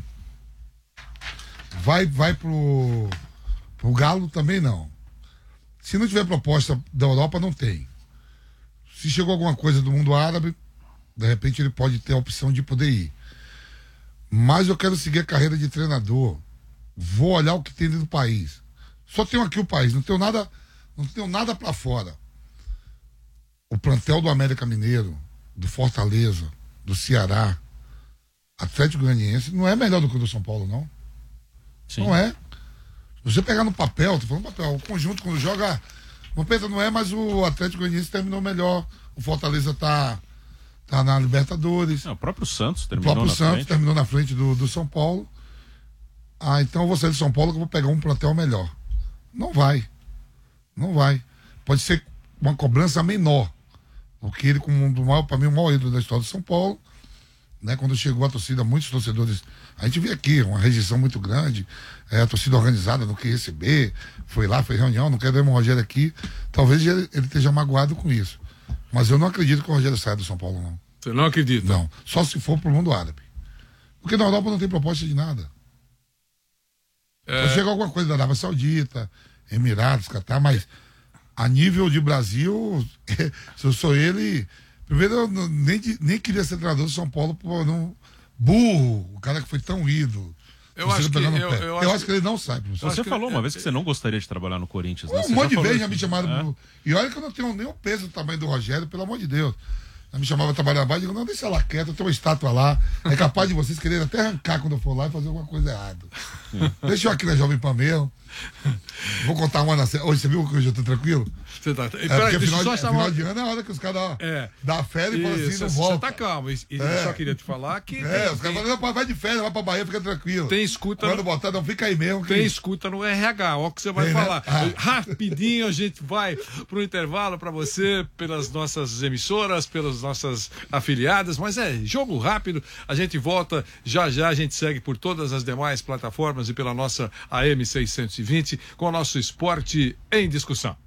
Vai, vai pro, pro Galo? Também não. Se não tiver proposta da Europa, não tem. Se chegou alguma coisa do mundo árabe, de repente ele pode ter a opção de poder ir. Mas eu quero seguir a carreira de treinador. Vou olhar o que tem dentro do país. Só tenho aqui o país, não tenho nada, não tenho nada para fora. O plantel do América Mineiro, do Fortaleza, do Ceará, Atlético Goianiense, não é melhor do que o do São Paulo, não. Sim. Não é. Se você pegar no papel, tô falando no papel, o conjunto quando joga Vampeta não é, mas o Atlético Goianiense terminou melhor. O Fortaleza tá, tá na Libertadores. Não, o próprio Santos O terminou próprio na Santos frente. terminou na frente do, do São Paulo. Ah, então eu vou sair de São Paulo que eu vou pegar um plantel melhor. Não vai. Não vai. Pode ser uma cobrança menor. Porque ele, como um do maior, para mim, o maior ídolo da história de São Paulo, né, quando chegou a torcida, muitos torcedores, a gente vê aqui uma rejeição muito grande, é, a torcida organizada não quer receber, foi lá, fez reunião, não quer dar um Rogério aqui, talvez ele, ele esteja magoado com isso, mas eu não acredito que o Rogério saia do São Paulo, não. Você não acredita? Não, só se for pro mundo árabe, porque na Europa não tem proposta de nada. É... Chega alguma coisa da Arábia Saudita, Emirados, Catar, mas a nível de Brasil, se eu sou ele, primeiro eu não- nem, de- nem queria ser treinador do São Paulo por não burro, o cara que foi tão ídolo. Eu Você acho que- pegar no eu- pé. eu Eu acho acho que ele não sai, professor. Você que- falou uma é- vez que você não gostaria de trabalhar no Corinthians, né? Um Você monte já de falou vezes já isso. me chamaram. É. pro- E olha que eu não tenho nem o peso do tamanho do Rogério, pelo amor de Deus. Ela me chamava para trabalhar abaixo, eu digo, não, deixa ela quieta, eu tenho uma estátua lá. É capaz de vocês quererem até arrancar quando eu for lá e fazer alguma coisa errada. Deixa eu aqui na Jovem Pan mesmo. Vou contar uma na. Hoje você viu que hoje eu tô tranquilo? Você tá... É Peraí, porque deixa final, eu só de, chamar- final de ano é a hora que os caras É. dá férias e falam assim, Isso, não você volta. tá calmo. E, e É. eu só queria te falar que É, tem, os caras tem, falam, não, vai de férias, vai pra Bahia, fica tranquilo. tem escuta Quando no, botar, não, fica aí mesmo. Que... tem escuta no R H, ó, que você vai Tem, né? falar. Ah. Rapidinho a gente vai pro intervalo para você, pelas nossas emissoras, pelas nossas afiliadas, mas é jogo rápido. A gente volta já já, a gente segue por todas as demais plataformas e pela nossa A M seiscentos e vinte com o nosso esporte em discussão.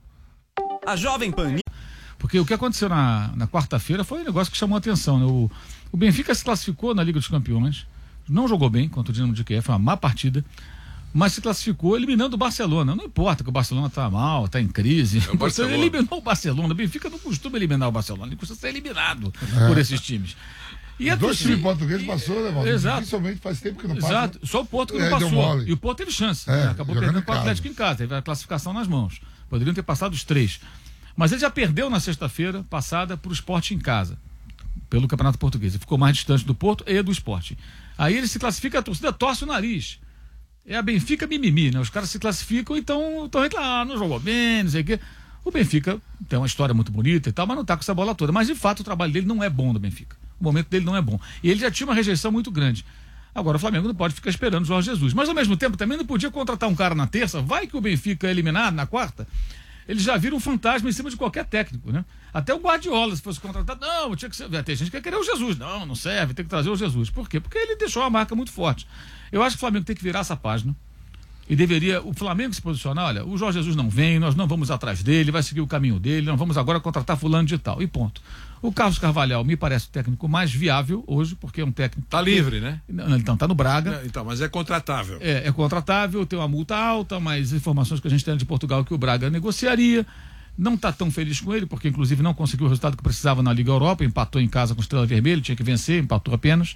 A Jovem Pan. Porque o que aconteceu na, na quarta-feira foi um negócio que chamou a atenção, né? O, o Benfica se classificou na Liga dos Campeões, não jogou bem contra o Dinamo de Kiev, foi uma má partida, mas se classificou eliminando o Barcelona. Não importa que o Barcelona está mal, está em crise. É o Barcelona. Ele eliminou o Barcelona. O Benfica não costuma eliminar o Barcelona, ele costuma ser eliminado É. por esses times. E a Dois torcida- times portugueses e- passou, né, Valdir? Exato. Principalmente faz tempo que não passa. Exato, só o Porto que não É, deu passou. mole. E o Porto teve chance, É, né? Acabou jogando perdendo em para o casa. Atlético em casa, teve a classificação nas mãos. Poderiam ter passado os três. Mas ele já perdeu na sexta-feira passada para o Sport em casa, pelo Campeonato Português. Ele ficou mais distante do Porto e do Sport. Aí ele se classifica, a torcida torce o nariz. É a Benfica mimimi, né? Os caras se classificam e estão reclamando, ah, não jogou bem, não sei o quê. O Benfica tem uma história muito bonita e tal, mas não está com essa bola toda. Mas de fato o trabalho dele não é bom do Benfica. O momento dele não é bom. E ele já tinha uma rejeição muito grande. Agora o Flamengo não pode ficar esperando o Jorge Jesus. Mas ao mesmo tempo também não podia contratar um cara na terça. Vai que o Benfica é eliminado na quarta. Eles já viram um fantasma em cima de qualquer técnico, né? Até o Guardiola, se fosse contratado, não, tinha que ser. Tem gente que quer querer o Jesus. Não, não serve, tem que trazer o Jesus. Por quê? Porque ele deixou a marca muito forte. Eu acho que o Flamengo tem que virar essa página. E deveria o Flamengo se posicionar, olha, o Jorge Jesus não vem, nós não vamos atrás dele, vai seguir o caminho dele, nós vamos agora contratar fulano de tal, e ponto. O Carlos Carvalhal me parece o técnico mais viável hoje, porque é um técnico... Tá livre, né? Não, então, tá no Braga. Então, mas é contratável. É, é contratável, tem uma multa alta, mas informações que a gente tem de Portugal que o Braga negociaria. Não está tão feliz com ele, porque inclusive não conseguiu o resultado que precisava na Liga Europa, empatou em casa com o Estrela Vermelha, tinha que vencer, empatou apenas.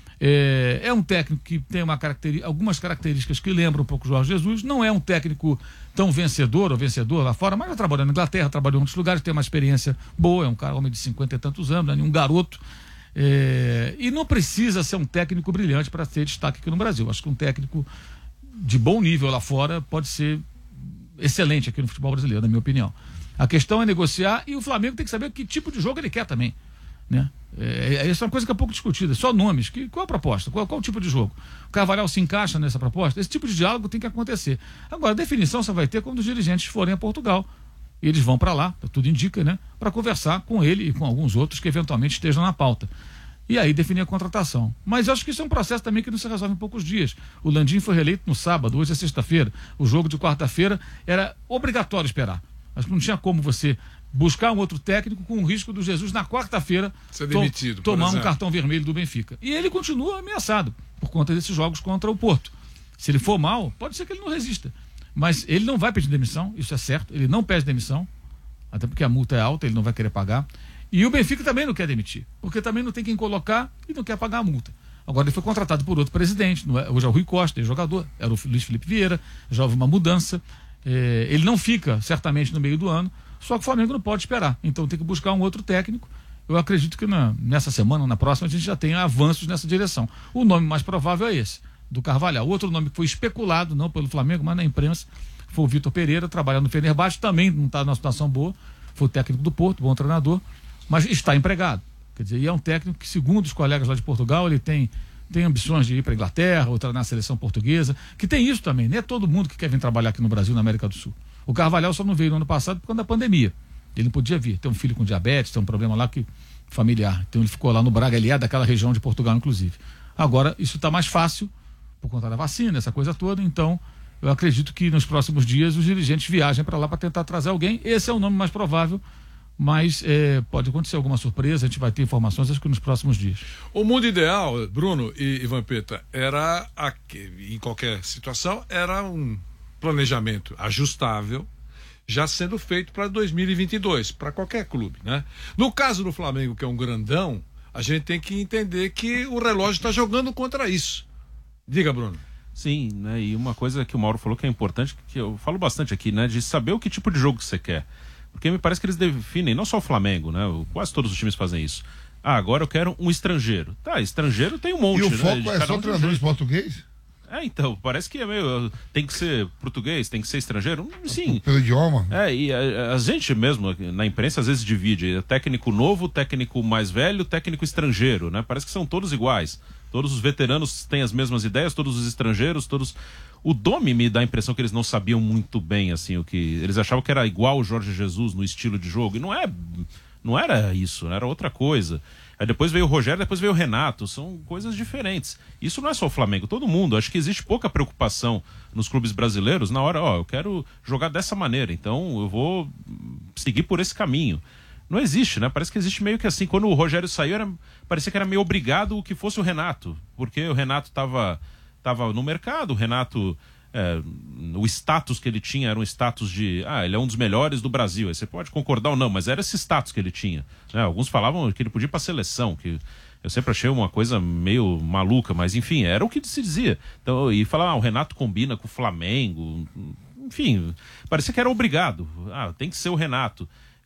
É, é um técnico que tem uma caracteri- algumas características que lembram um pouco o Jorge Jesus. Não é um técnico tão vencedor ou vencedor lá fora, mas já trabalhou na Inglaterra, trabalhou em outros lugares, tem uma experiência boa, é um cara, homem de cinquenta e tantos anos, né, um garoto. É, e não precisa ser um técnico brilhante para ter destaque aqui no Brasil. Acho que um técnico de bom nível lá fora pode ser excelente aqui no futebol brasileiro, na minha opinião. A questão é negociar e o Flamengo tem que saber que tipo de jogo ele quer também, né? É, essa é uma coisa que é pouco discutida, só nomes. Que, qual a proposta? Qual, qual o tipo de jogo? O Carvalhal se encaixa nessa proposta? Esse tipo de diálogo tem que acontecer. Agora, a definição só vai ter quando os dirigentes forem a Portugal. E eles vão para lá, tudo indica, né? Para conversar com ele e com alguns outros que eventualmente estejam na pauta. E aí definir a contratação. Mas eu acho que isso é um processo também que não se resolve em poucos dias. O Landim foi reeleito no sábado, hoje é sexta-feira. O jogo de quarta-feira era obrigatório esperar. Acho que não tinha como você buscar um outro técnico com o risco do Jesus na quarta-feira Ser demitido, to por tomar um exemplo. cartão vermelho do Benfica. E ele continua ameaçado por conta desses jogos contra o Porto. Se ele for mal, pode ser que ele não resista. Mas ele não vai pedir demissão, isso é certo. Ele não pede demissão, até porque a multa é alta, ele não vai querer pagar. E o Benfica também não quer demitir, porque também não tem quem colocar e não quer pagar a multa. Agora ele foi contratado por outro presidente, não é? Hoje é o Rui Costa, é jogador, era o Luiz Felipe Vieira, já houve uma mudança. É, ele não fica, certamente, no meio do ano, só que o Flamengo não pode esperar. Então tem que buscar um outro técnico. Eu acredito que na, nessa semana, na próxima, a gente já tenha avanços nessa direção. O nome mais provável é esse, do Carvalhal. Outro nome que foi especulado, não pelo Flamengo, mas na imprensa, foi o Vitor Pereira, trabalhando no Fenerbahçe, também não está numa situação boa, foi o técnico do Porto, bom treinador, mas está empregado. Quer dizer, e é um técnico que, segundo os colegas lá de Portugal, ele tem, tem ambições de ir para a Inglaterra, ou treinar na seleção portuguesa, que tem isso também, não é todo mundo que quer vir trabalhar aqui no Brasil, na América do Sul. O Carvalhal só não veio no ano passado por causa da pandemia. Ele não podia vir, tem um filho com diabetes, tem um problema lá que, familiar, então ele ficou lá no Braga, ele é daquela região de Portugal, inclusive. Agora, isso está mais fácil, por conta da vacina, essa coisa toda, então eu acredito que nos próximos dias os dirigentes viajem para lá para tentar trazer alguém. Esse é o nome mais provável, mas é, pode acontecer alguma surpresa, a gente vai ter informações acho que nos próximos dias. O mundo ideal, Bruno e, e Vampeta, era, aqui, em qualquer situação, era um planejamento ajustável, já sendo feito para dois mil e vinte e dois, para qualquer clube, né? No caso do Flamengo, que é um grandão, a gente tem que entender que o relógio está jogando contra isso. Diga, Bruno. Sim, né? E uma coisa que o Mauro falou que é importante, que eu falo bastante aqui, né? De saber o que tipo de jogo que você quer. Porque me parece que eles definem, não só o Flamengo, né? Quase todos os times fazem isso. Ah, agora eu quero um estrangeiro. Tá, estrangeiro tem um monte, e o né? foco De é cada só um tem um treinadores jeito. português? É, então, parece que é meio. Tem que ser português, tem que ser estrangeiro. Sim. Pelo idioma? É, e a, a gente mesmo, na imprensa, às vezes divide. É técnico novo, técnico mais velho, técnico estrangeiro, né? Parece que são todos iguais. Todos os veteranos têm as mesmas ideias, todos os estrangeiros, todos. O Domi me dá a impressão que eles não sabiam muito bem, assim, o que. Eles achavam que era igual o Jorge Jesus no estilo de jogo. E não é. Não era isso, era outra coisa. Aí depois veio o Rogério, depois veio o Renato. São coisas diferentes. Isso não é só o Flamengo, todo mundo. Acho que existe pouca preocupação nos clubes brasileiros na hora, ó, eu quero jogar dessa maneira, então eu vou seguir por esse caminho. Não existe, né? Parece que existe meio que assim. Quando o Rogério saiu, era, parecia que era meio obrigado o que fosse o Renato. Porque o Renato estava tava no mercado, o Renato... É, o status que ele tinha era um status de ah, ele é um dos melhores do Brasil, aí você pode concordar ou não, mas era esse status que ele tinha, né? Alguns falavam que ele podia ir pra seleção, que eu sempre achei uma coisa meio maluca, mas enfim, era o que se dizia. Então, e falar, ah, o Renato combina com o Flamengo, enfim, parecia que era obrigado, ah, tem que ser o Renato.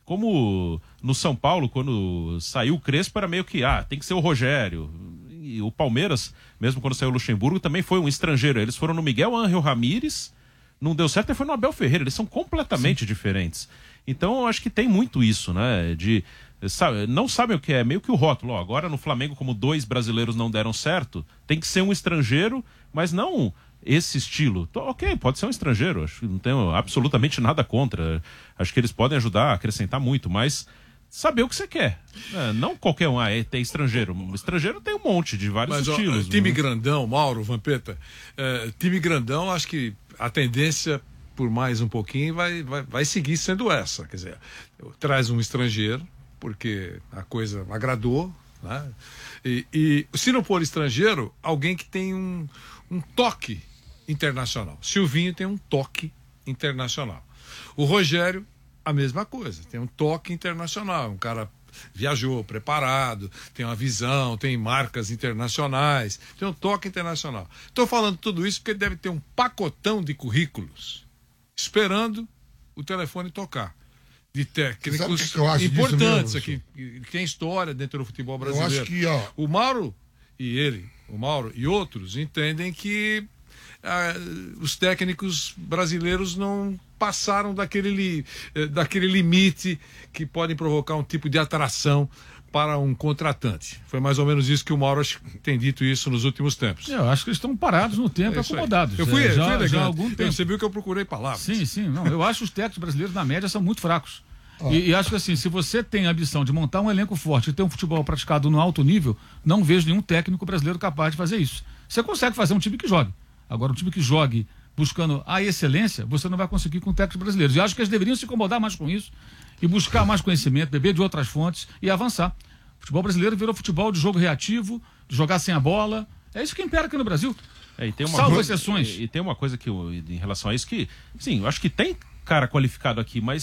Como no São Paulo, quando saiu o Crespo, era meio que, ah, tem que ser o Rogério. E o Palmeiras, mesmo quando saiu o Luxemburgo, também foi um estrangeiro. Eles foram no Miguel Ángel Ramírez, não deu certo, e foi no Abel Ferreira. Eles são completamente Sim. diferentes. Então, eu acho que tem muito isso, né? De, sabe, não sabem o que é, meio que o rótulo. Ó, agora no Flamengo, como dois brasileiros não deram certo, tem que ser um estrangeiro, mas não esse estilo. Ok, pode ser um estrangeiro, acho que não tenho absolutamente nada contra. Acho que eles podem ajudar a acrescentar muito, mas... saber o que você quer. É, não qualquer um, ah, é, tem estrangeiro. Estrangeiro tem um monte de vários Mas, estilos. Ó, time né? grandão, Mauro, Vampeta, é, time grandão, acho que a tendência, por mais um pouquinho, vai, vai, vai seguir sendo essa. Quer dizer, traz um estrangeiro, porque a coisa agradou, né? E, e se não for estrangeiro, alguém que tem um, um toque internacional. Silvinho tem um toque internacional. O Rogério, a mesma coisa, tem um toque internacional, um cara viajou, preparado, tem uma visão, tem marcas internacionais, tem um toque internacional. Estou falando tudo isso porque ele deve ter um pacotão de currículos esperando o telefone tocar, de técnicos que que importantes mesmo, aqui, que tem história dentro do futebol brasileiro. Eu acho que, ó... O Mauro e ele, o Mauro e outros entendem que ah, os técnicos brasileiros não passaram daquele, li, daquele limite que podem provocar um tipo de atração para um contratante. Foi mais ou menos isso que o Mauro tem dito isso nos últimos tempos. Eu acho que eles estão parados no tempo e É acomodados. Eu fui, é, já, fui já há algum tempo. Você viu que eu procurei palavras. Sim, sim. Não, eu acho que os técnicos brasileiros, na média, são muito fracos. Oh. E, e acho que assim, se você tem a ambição de montar um elenco forte e ter um futebol praticado no alto nível, não vejo nenhum técnico brasileiro capaz de fazer isso. Você consegue fazer um time que jogue. Agora, um time que jogue buscando a excelência, você não vai conseguir com técnicos brasileiros. E acho que eles deveriam se incomodar mais com isso e buscar mais conhecimento, beber de outras fontes e avançar. O futebol brasileiro virou futebol de jogo reativo, de jogar sem a bola. É isso que impera aqui no Brasil. É, e tem uma Salvo coisa, exceções. E, e tem uma coisa que eu, em relação a isso que, sim, eu acho que tem cara qualificado aqui, mas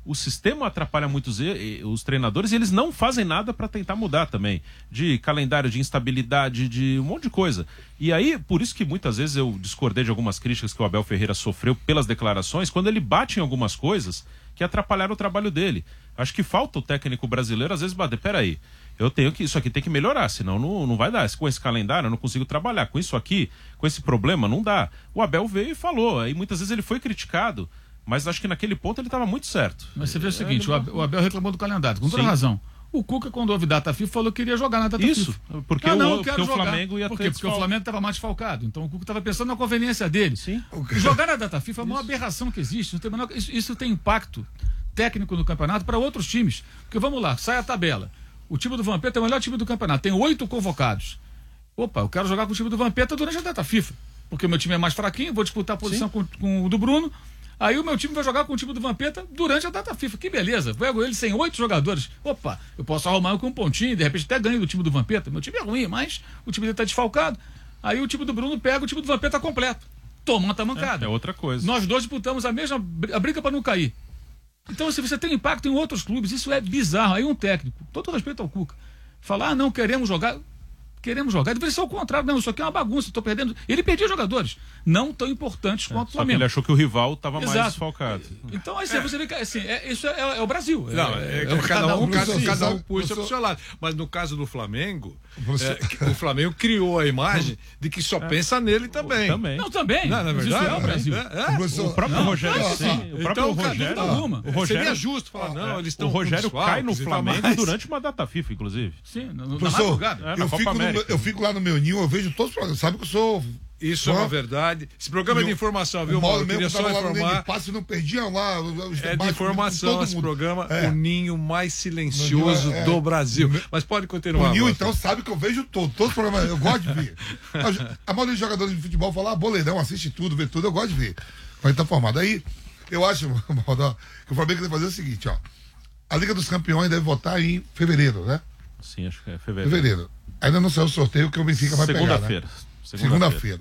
o sistema atrapalha muito os, os treinadores e eles não fazem nada para tentar mudar também. De calendário, de instabilidade, de um monte de coisa. E aí, por isso que muitas vezes eu discordei de algumas críticas que o Abel Ferreira sofreu pelas declarações, quando ele bate em algumas coisas que atrapalharam o trabalho dele. Acho que falta o técnico brasileiro, às vezes, bater, peraí, eu tenho que, isso aqui tem que melhorar, senão não, não vai dar. Com esse calendário eu não consigo trabalhar. Com isso aqui, com esse problema, não dá. O Abel veio e falou, aí muitas vezes ele foi criticado, mas acho que naquele ponto ele estava muito certo. Mas você vê o seguinte, é, o, Abel, o Abel reclamou do calendário, com toda Sim. razão. O Cuca, quando houve data FIFA, falou que queria jogar na data Isso, FIFA. porque, ah, não, o, eu quero porque o jogar. Flamengo ia Por ter quê? Porque o desfalque. Flamengo estava mais desfalcado. Então o Cuca estava pensando na conveniência dele. Sim. Jogar na data FIFA é uma aberração que existe. Não tem menor... isso, isso tem impacto técnico no campeonato para outros times. Porque vamos lá, sai a tabela. O time do Vampeta é o melhor time do campeonato. Tem oito convocados. Opa, eu quero jogar com o time do Vampeta durante a data FIFA. Porque o meu time é mais fraquinho, vou disputar a posição com, com o do Bruno. Aí o meu time vai jogar com o time do Vampeta durante a data FIFA. Que beleza. Pego ele sem oito jogadores. Opa, eu posso arrumar com um pontinho, de repente até ganho do time do Vampeta. Meu time é ruim, mas o time dele está desfalcado. Aí o time do Bruno pega o time do Vampeta completo. Toma uma tamancada. É, é outra coisa. Nós dois disputamos a mesma a briga para não cair. Então, se você tem impacto em outros clubes, isso é bizarro. Aí um técnico, todo respeito ao Cuca, falar, ah, não, queremos jogar... Queremos jogar, deveria ser o contrário. Não, isso aqui é uma bagunça, estou perdendo. Ele perdia jogadores não tão importantes quanto o Só que Flamengo. ele achou que o rival estava mais Exato. desfalcado. Então, aí você vê que assim, é, isso é, é o Brasil. Não, é, é, é, cada um, cada, sim, cada um sabe, puxa professor- pro seu lado. Mas no caso do Flamengo, Professor- é, que o Flamengo criou a imagem de que só pensa nele também. Também. Não, também. Não, na Mas verdade, isso é o Brasil. É, é. Professor- O próprio Não, Rogério, não, sim, não. o próprio Então, Rogério, dúvida alguma. o Rogério, Seria justo falar, não, eles o estão Rogério com cai no desfalques e tal, Flamengo mas- durante uma data FIFA, inclusive. Sim, na, na Professor, madrugada. É, na eu, Copa fico no meu- América. eu fico lá no meu ninho, eu vejo todos os programas. Sabe que eu sou. Isso é fã. uma verdade. Esse programa é de informação, viu, O Mauro Mauro? Eu mesmo queria só tava lá no informar. Nene Passe, não perdiam lá. os É de debates com informação todo esse mundo. programa, É. o ninho mais silencioso É. do Brasil. Me- Mas pode continuar. O Nil, Mauro. então, sabe que eu vejo todo, todos os programas, eu gosto de ver. A, a maioria dos jogadores de futebol fala, ah, boleirão, assiste tudo, vê tudo, eu gosto de ver. Quando ele tá formado. Aí, eu acho, Mauro, que o Flamengo tem que fazer o seguinte, ó. A Liga dos Campeões deve votar em fevereiro, né? Sim, acho que é fevereiro. Fevereiro. Ainda não saiu o sorteio que o Benfica vai pegar, né? Segunda-feira. Segunda-feira.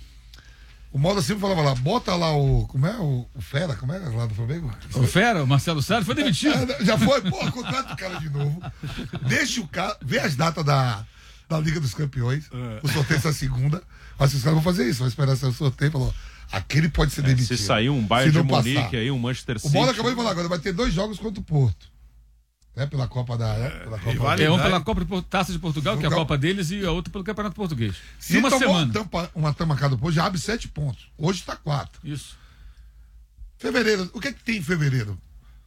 O Mauro sempre falava lá, bota lá o. Como é? O, o Fera, como é lá do Flamengo? O Fera, o Marcelo Salles, foi demitido. É, já foi, pô, contrata o cara de novo. Deixa o cara. Vê as datas da, da Liga dos Campeões. O sorteio essa segunda. Mas os caras vão fazer isso, vão esperar sair o sorteio e falou: aquele pode ser demitido. Se sair um Bayern Se de não passar. Munique aí, um Manchester O City. Mauro acabou de falar agora, vai ter dois jogos contra o Porto. Né, pela Copa da. Né, pela Copa vale- É um Verdade. pela Copa de Por- Taça de Portugal, que é a Portugal. Copa deles, e a outra pelo Campeonato Português. Se Em uma tomou semana. Uma, tampa, uma tamacada do Porto, já abre sete pontos. Hoje está quatro. Isso. Fevereiro, o que é que tem em fevereiro?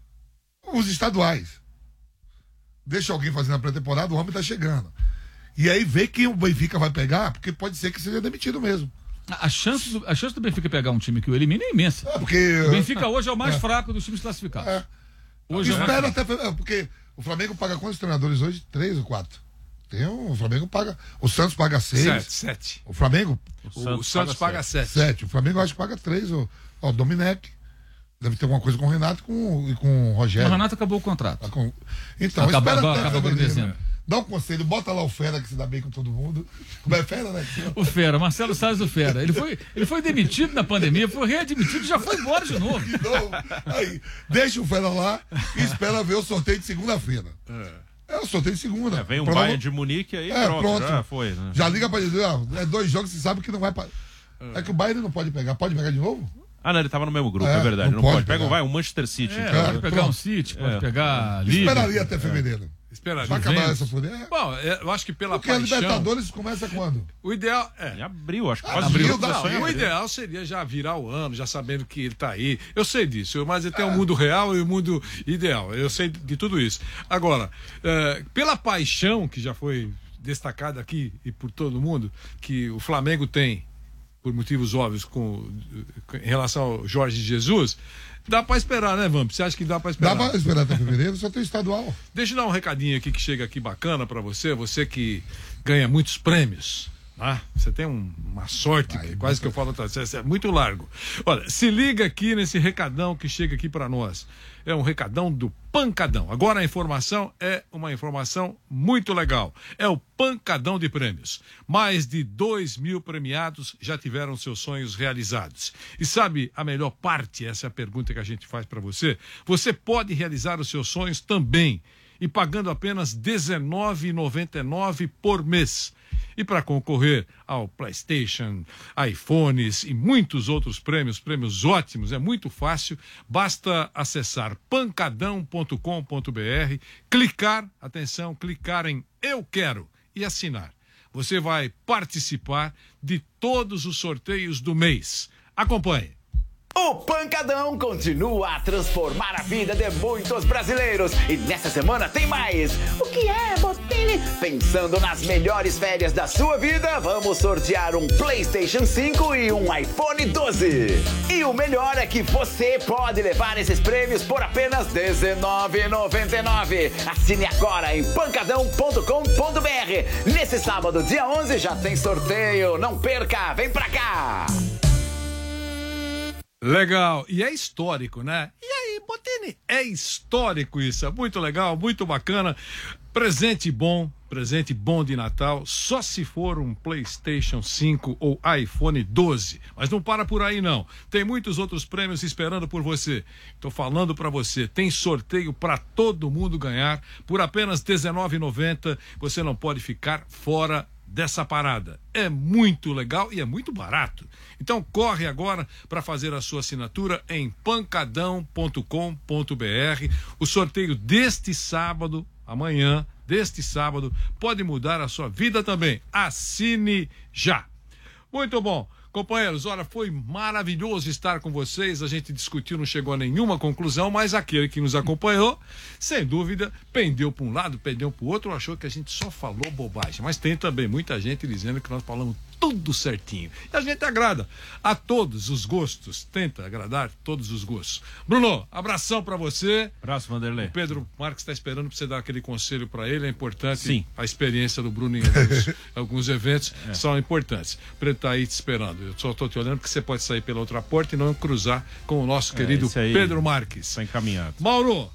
Os estaduais. Deixa alguém fazendo a pré-temporada, o homem tá chegando. E aí vê quem o Benfica vai pegar, porque pode ser que seja demitido mesmo. A a chance, do, a chance do Benfica pegar um time que o elimina é imensa. É, porque. O Benfica hoje é o mais É. fraco dos times classificados. É. Hoje é o mais Espera fraco. até fevereiro, porque o Flamengo paga quantos treinadores hoje? Três ou quatro? Tem um, o Flamengo paga. O Santos paga seis. Sete, sete. O Flamengo, O Santos, paga sete. sete. O Flamengo eu acho que paga três. O, ó, o Domenech. Deve ter alguma coisa com o Renato com, e com o Rogério. O Renato acabou o contrato. Tá com- Então, Acaba- espera agora- até acaba agora em fevereiro. dezembro. Dá um conselho, bota lá o Fera que se dá bem com todo mundo. Como é Fera, né? O Fera, Marcelo Salles do Fera. Ele foi, ele foi demitido na pandemia, foi readmitido e já foi embora de novo. De novo. Aí, deixa o Fera lá e espera ver o sorteio de segunda-feira. É o sorteio de segunda. É, vem um Pra Bayern não- de Munique aí, É, pronto, pronto. já foi. Né? Já liga pra dizer, ó, é dois jogos, você sabe que não vai. Pra... É que o Bayern não pode pegar. Pode pegar de novo? Ah, não, ele tava no mesmo grupo, É, é, verdade. não Não, pode pode. Pega, pegar. vai, um Manchester City. É, então. pode pegar pronto. um City, pode É. pegar Liga. Esperaria até fevereiro. Espera, Vai Juventus. acabar essa foder. É. Bom, é, eu acho que pela Porque a paixão... Libertadores começa quando? O ideal... Em É. abril, acho que Ah, quase abril tudo dá- começou em Não, o abril. ideal seria já virar o ano, já sabendo que ele está aí. Eu sei disso, mas tem o mundo real e o mundo ideal. Eu sei de tudo isso. Agora, é, pela paixão que já foi destacada aqui e por todo mundo, que o Flamengo tem, por motivos óbvios, com, em relação ao Jorge Jesus, dá para esperar, né, Vamp? Você acha que dá para esperar? Dá pra esperar até fevereiro, só tem estadual. Deixa eu dar um recadinho aqui que chega aqui bacana para você, você que ganha muitos prêmios Ah, você tem um, uma sorte, Ai, que quase que eu falo, é muito largo. Olha, se liga aqui nesse recadão que chega aqui para nós. É um recadão do Pancadão. Agora a informação é uma informação muito legal. É o Pancadão de Prêmios. Mais de dois mil premiados já tiveram seus sonhos realizados. E sabe a melhor parte? Essa é a pergunta que a gente faz para você. Você pode realizar os seus sonhos também. E pagando apenas dezenove reais e noventa e nove centavos por mês. E para concorrer ao PlayStation, iPhones e muitos outros prêmios, prêmios ótimos, é muito fácil. Basta acessar pancadão ponto com ponto br, clicar, atenção, clicar em Eu Quero e assinar. Você vai participar de todos os sorteios do mês. Acompanhe. O Pancadão continua a transformar a vida de muitos brasileiros. E nessa semana tem mais. O que é, Botini? Pensando nas melhores férias da sua vida, vamos sortear um PlayStation cinco e um iPhone doze. E o melhor é que você pode levar esses prêmios por apenas dezenove reais e noventa e nove centavos. Assine agora em pancadão ponto com ponto br. Nesse sábado, dia onze, já tem sorteio. Não perca, vem pra cá! Legal, e é histórico, né? E aí, Botini, é histórico isso, é muito legal, muito bacana. Presente bom, presente bom de Natal, só se for um PlayStation cinco ou iPhone doze. Mas não para por aí não, tem muitos outros prêmios esperando por você. Tô falando para você, tem sorteio para todo mundo ganhar por apenas dezenove reais e noventa centavos. Você não pode ficar fora dessa parada. É muito legal e é muito barato. Então corre agora para fazer a sua assinatura em pancadão ponto com ponto br. O sorteio deste sábado, amanhã, deste sábado, pode mudar a sua vida também. Assine já. Muito bom. Companheiros, olha, foi maravilhoso estar com vocês. A gente discutiu, não chegou a nenhuma conclusão, mas aquele que nos acompanhou, sem dúvida, pendeu para um lado, pendeu para o outro, achou que a gente só falou bobagem. Mas tem também muita gente dizendo que nós falamos tudo certinho. E a gente agrada a todos os gostos, tenta agradar todos os gostos. Bruno, abração para você. Abraço, Vanderlei. O Pedro Marques está esperando para você dar aquele conselho para ele, é importante. Sim. A experiência do Bruno em alguns, alguns eventos é. são importantes. O Pedro está aí te esperando. Eu só estou te olhando porque você pode sair pela outra porta e não cruzar com o nosso querido é, aí, Pedro Marques. Está encaminhado. Mauro,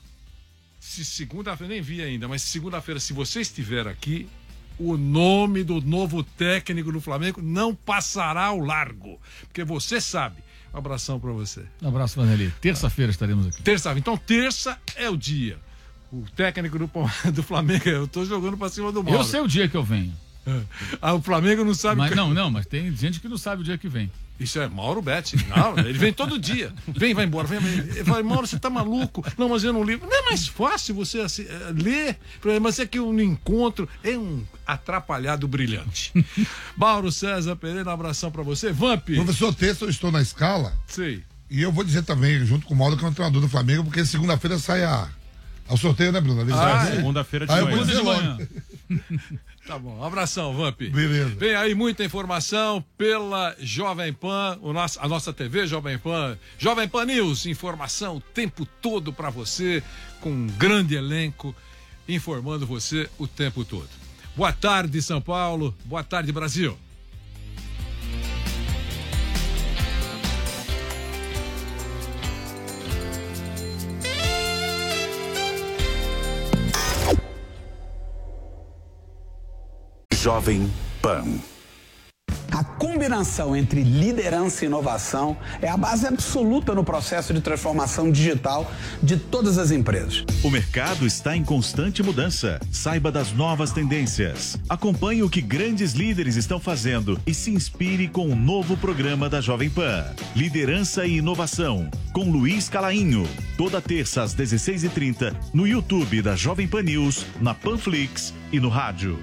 se segunda-feira, nem vi ainda, mas segunda-feira, se você estiver aqui, o nome do novo técnico do Flamengo não passará ao largo, porque você sabe. Um abração para você. Um abraço, Vanderlei. Terça-feira estaremos aqui. Terça, então terça é o dia. O técnico do, do Flamengo, eu tô jogando para cima do Mauro. Eu sei o dia que eu venho. Ah, o Flamengo não sabe. Mas, que... Não, não, mas tem gente que não sabe o dia que vem. Isso é Mauro Betti. Não, ele vem todo dia. Vem, vai embora. Vem, ele fala, Mauro, você tá maluco? Não, mas eu não li. Não é mais fácil você assim, ler, mas é que um encontro é um atrapalhado brilhante. Mauro César Pereira, um abração pra você. Vamp. Professor Terça, eu estou na escala. Sim. E eu vou dizer também, junto com o Mauro, que é um treinador do Flamengo, porque segunda-feira sai a, ao sorteio, né, Bruno? Ah, é. Segunda-feira de ah, manhã. De manhã. Tá bom, um abração, Vamp. Beleza. Vem aí muita informação pela Jovem Pan, o nosso, a nossa T V Jovem Pan, Jovem Pan News, informação o tempo todo pra você, com um grande elenco, informando você o tempo todo. Boa tarde, São Paulo. Boa tarde, Brasil. Jovem Pan. A combinação entre liderança e inovação é a base absoluta no processo de transformação digital de todas as empresas. O mercado está em constante mudança. Saiba das novas tendências. Acompanhe o que grandes líderes estão fazendo e se inspire com o novo programa da Jovem Pan. Liderança e Inovação, com Luiz Calainho. Toda terça às dezesseis e trinta, no YouTube da Jovem Pan News, na Panflix e no rádio.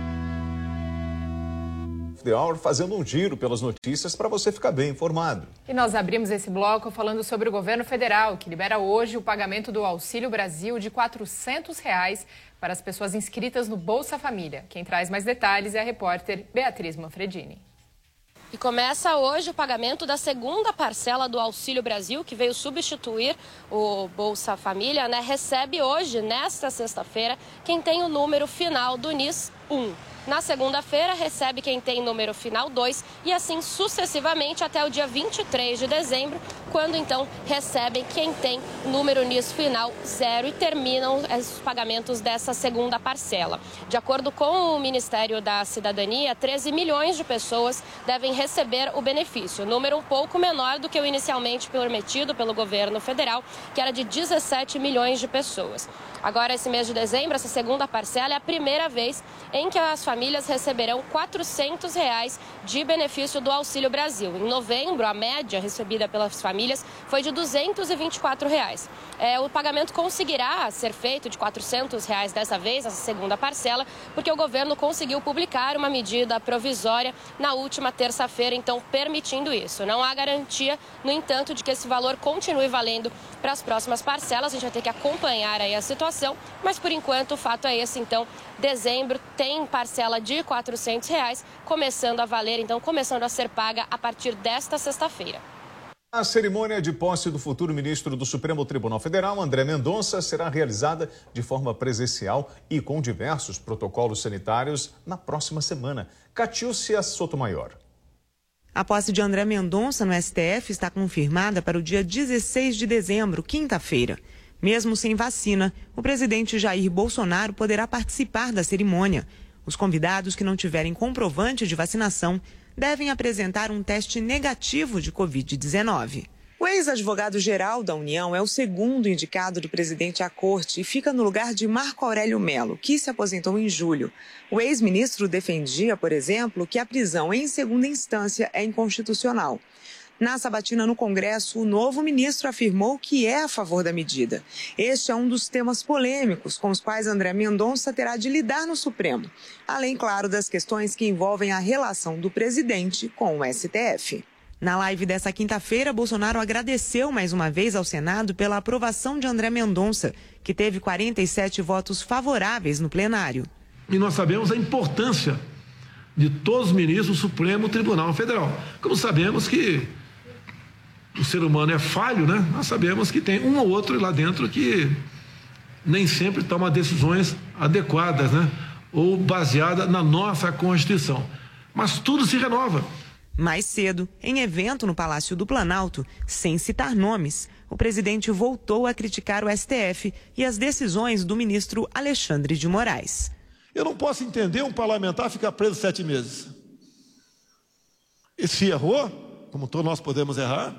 The Hour, fazendo um giro pelas notícias para você ficar bem informado. E nós abrimos esse bloco falando sobre o governo federal, que libera hoje o pagamento do Auxílio Brasil de quatrocentos reais para as pessoas inscritas no Bolsa Família. Quem traz mais detalhes é a repórter Beatriz Manfredini. E começa hoje o pagamento da segunda parcela do Auxílio Brasil, que veio substituir o Bolsa Família, né? Recebe hoje, nesta sexta-feira, quem tem o número final do N I S um. Na segunda-feira, recebe quem tem número final dois e assim sucessivamente até o dia vinte e três de dezembro, quando então recebem quem tem número N I S final zero e terminam os pagamentos dessa segunda parcela. De acordo com o Ministério da Cidadania, treze milhões de pessoas devem receber o benefício, número um pouco menor do que o inicialmente prometido pelo governo federal, que era de dezessete milhões de pessoas. Agora, esse mês de dezembro, essa segunda parcela é a primeira vez em que as famílias receberão quatrocentos reais de benefício do Auxílio Brasil. Em novembro, a média recebida pelas famílias foi de duzentos e vinte e quatro reais. É, o pagamento conseguirá ser feito de quatrocentos reais dessa vez, essa segunda parcela, porque o governo conseguiu publicar uma medida provisória na última terça-feira, então permitindo isso. Não há garantia, no entanto, de que esse valor continue valendo para as próximas parcelas. A gente vai ter que acompanhar aí a situação. Mas, por enquanto, o fato é esse. Então, dezembro tem parcela de quatrocentos reais, começando a valer, então, começando a ser paga a partir desta sexta-feira. A cerimônia de posse do futuro ministro do Supremo Tribunal Federal, André Mendonça, será realizada de forma presencial e com diversos protocolos sanitários na próxima semana. Catiúcia Sotomayor. A posse de André Mendonça no S T F está confirmada para o dia dezesseis de dezembro, quinta-feira. Mesmo sem vacina, o presidente Jair Bolsonaro poderá participar da cerimônia. Os convidados que não tiverem comprovante de vacinação devem apresentar um teste negativo de covid dezenove. O ex-advogado-geral da União é o segundo indicado do presidente à corte e fica no lugar de Marco Aurélio Mello, que se aposentou em julho. O ex-ministro defendia, por exemplo, que a prisão em segunda instância é inconstitucional. Na sabatina no Congresso, o novo ministro afirmou que é a favor da medida. Este é um dos temas polêmicos com os quais André Mendonça terá de lidar no Supremo. Além, claro, das questões que envolvem a relação do presidente com o S T F. Na live dessa quinta-feira, Bolsonaro agradeceu mais uma vez ao Senado pela aprovação de André Mendonça, que teve quarenta e sete votos favoráveis no plenário. E nós sabemos a importância de todos os ministros do Supremo Tribunal Federal. Como sabemos que o ser humano é falho, né? Nós sabemos que tem um ou outro lá dentro que nem sempre toma decisões adequadas, né? Ou baseada na nossa Constituição. Mas tudo se renova. Mais cedo, em evento no Palácio do Planalto, sem citar nomes, o presidente voltou a criticar o S T F e as decisões do ministro Alexandre de Moraes. Eu não posso entender um parlamentar ficar preso sete meses. E se errou, como todos nós podemos errar,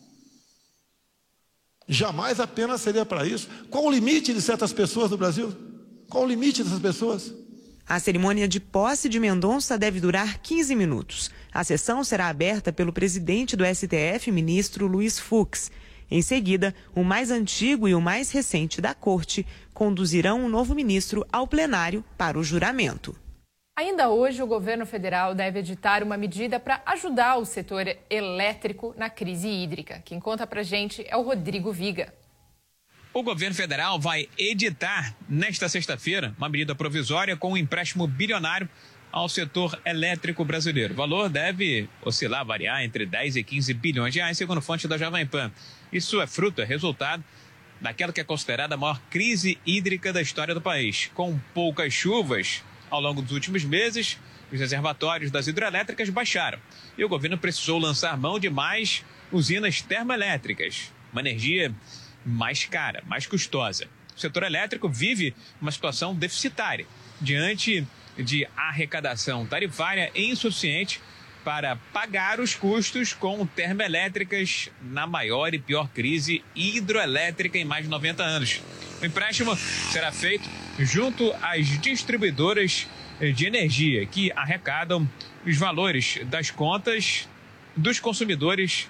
jamais a pena seria para isso. Qual o limite de certas pessoas no Brasil? Qual o limite dessas pessoas? A cerimônia de posse de Mendonça deve durar quinze minutos. A sessão será aberta pelo presidente do S T F, ministro Luiz Fux. Em seguida, o mais antigo e o mais recente da corte conduzirão o novo ministro ao plenário para o juramento. Ainda hoje, o governo federal deve editar uma medida para ajudar o setor elétrico na crise hídrica. Quem conta pra gente é o Rodrigo Viga. O governo federal vai editar, nesta sexta-feira, uma medida provisória com um empréstimo bilionário ao setor elétrico brasileiro. O valor deve oscilar, variar entre dez e quinze bilhões de reais, segundo fonte da Jovem Pan. Isso é fruto, é resultado daquela que é considerada a maior crise hídrica da história do país. Com poucas chuvas ao longo dos últimos meses, os reservatórios das hidrelétricas baixaram. E o governo precisou lançar mão de mais usinas termoelétricas, uma energia mais cara, mais custosa. O setor elétrico vive uma situação deficitária, diante de arrecadação tarifária insuficiente para pagar os custos com termoelétricas na maior e pior crise hidroelétrica em mais de noventa anos. O empréstimo será feito junto às distribuidoras de energia, que arrecadam os valores das contas dos consumidores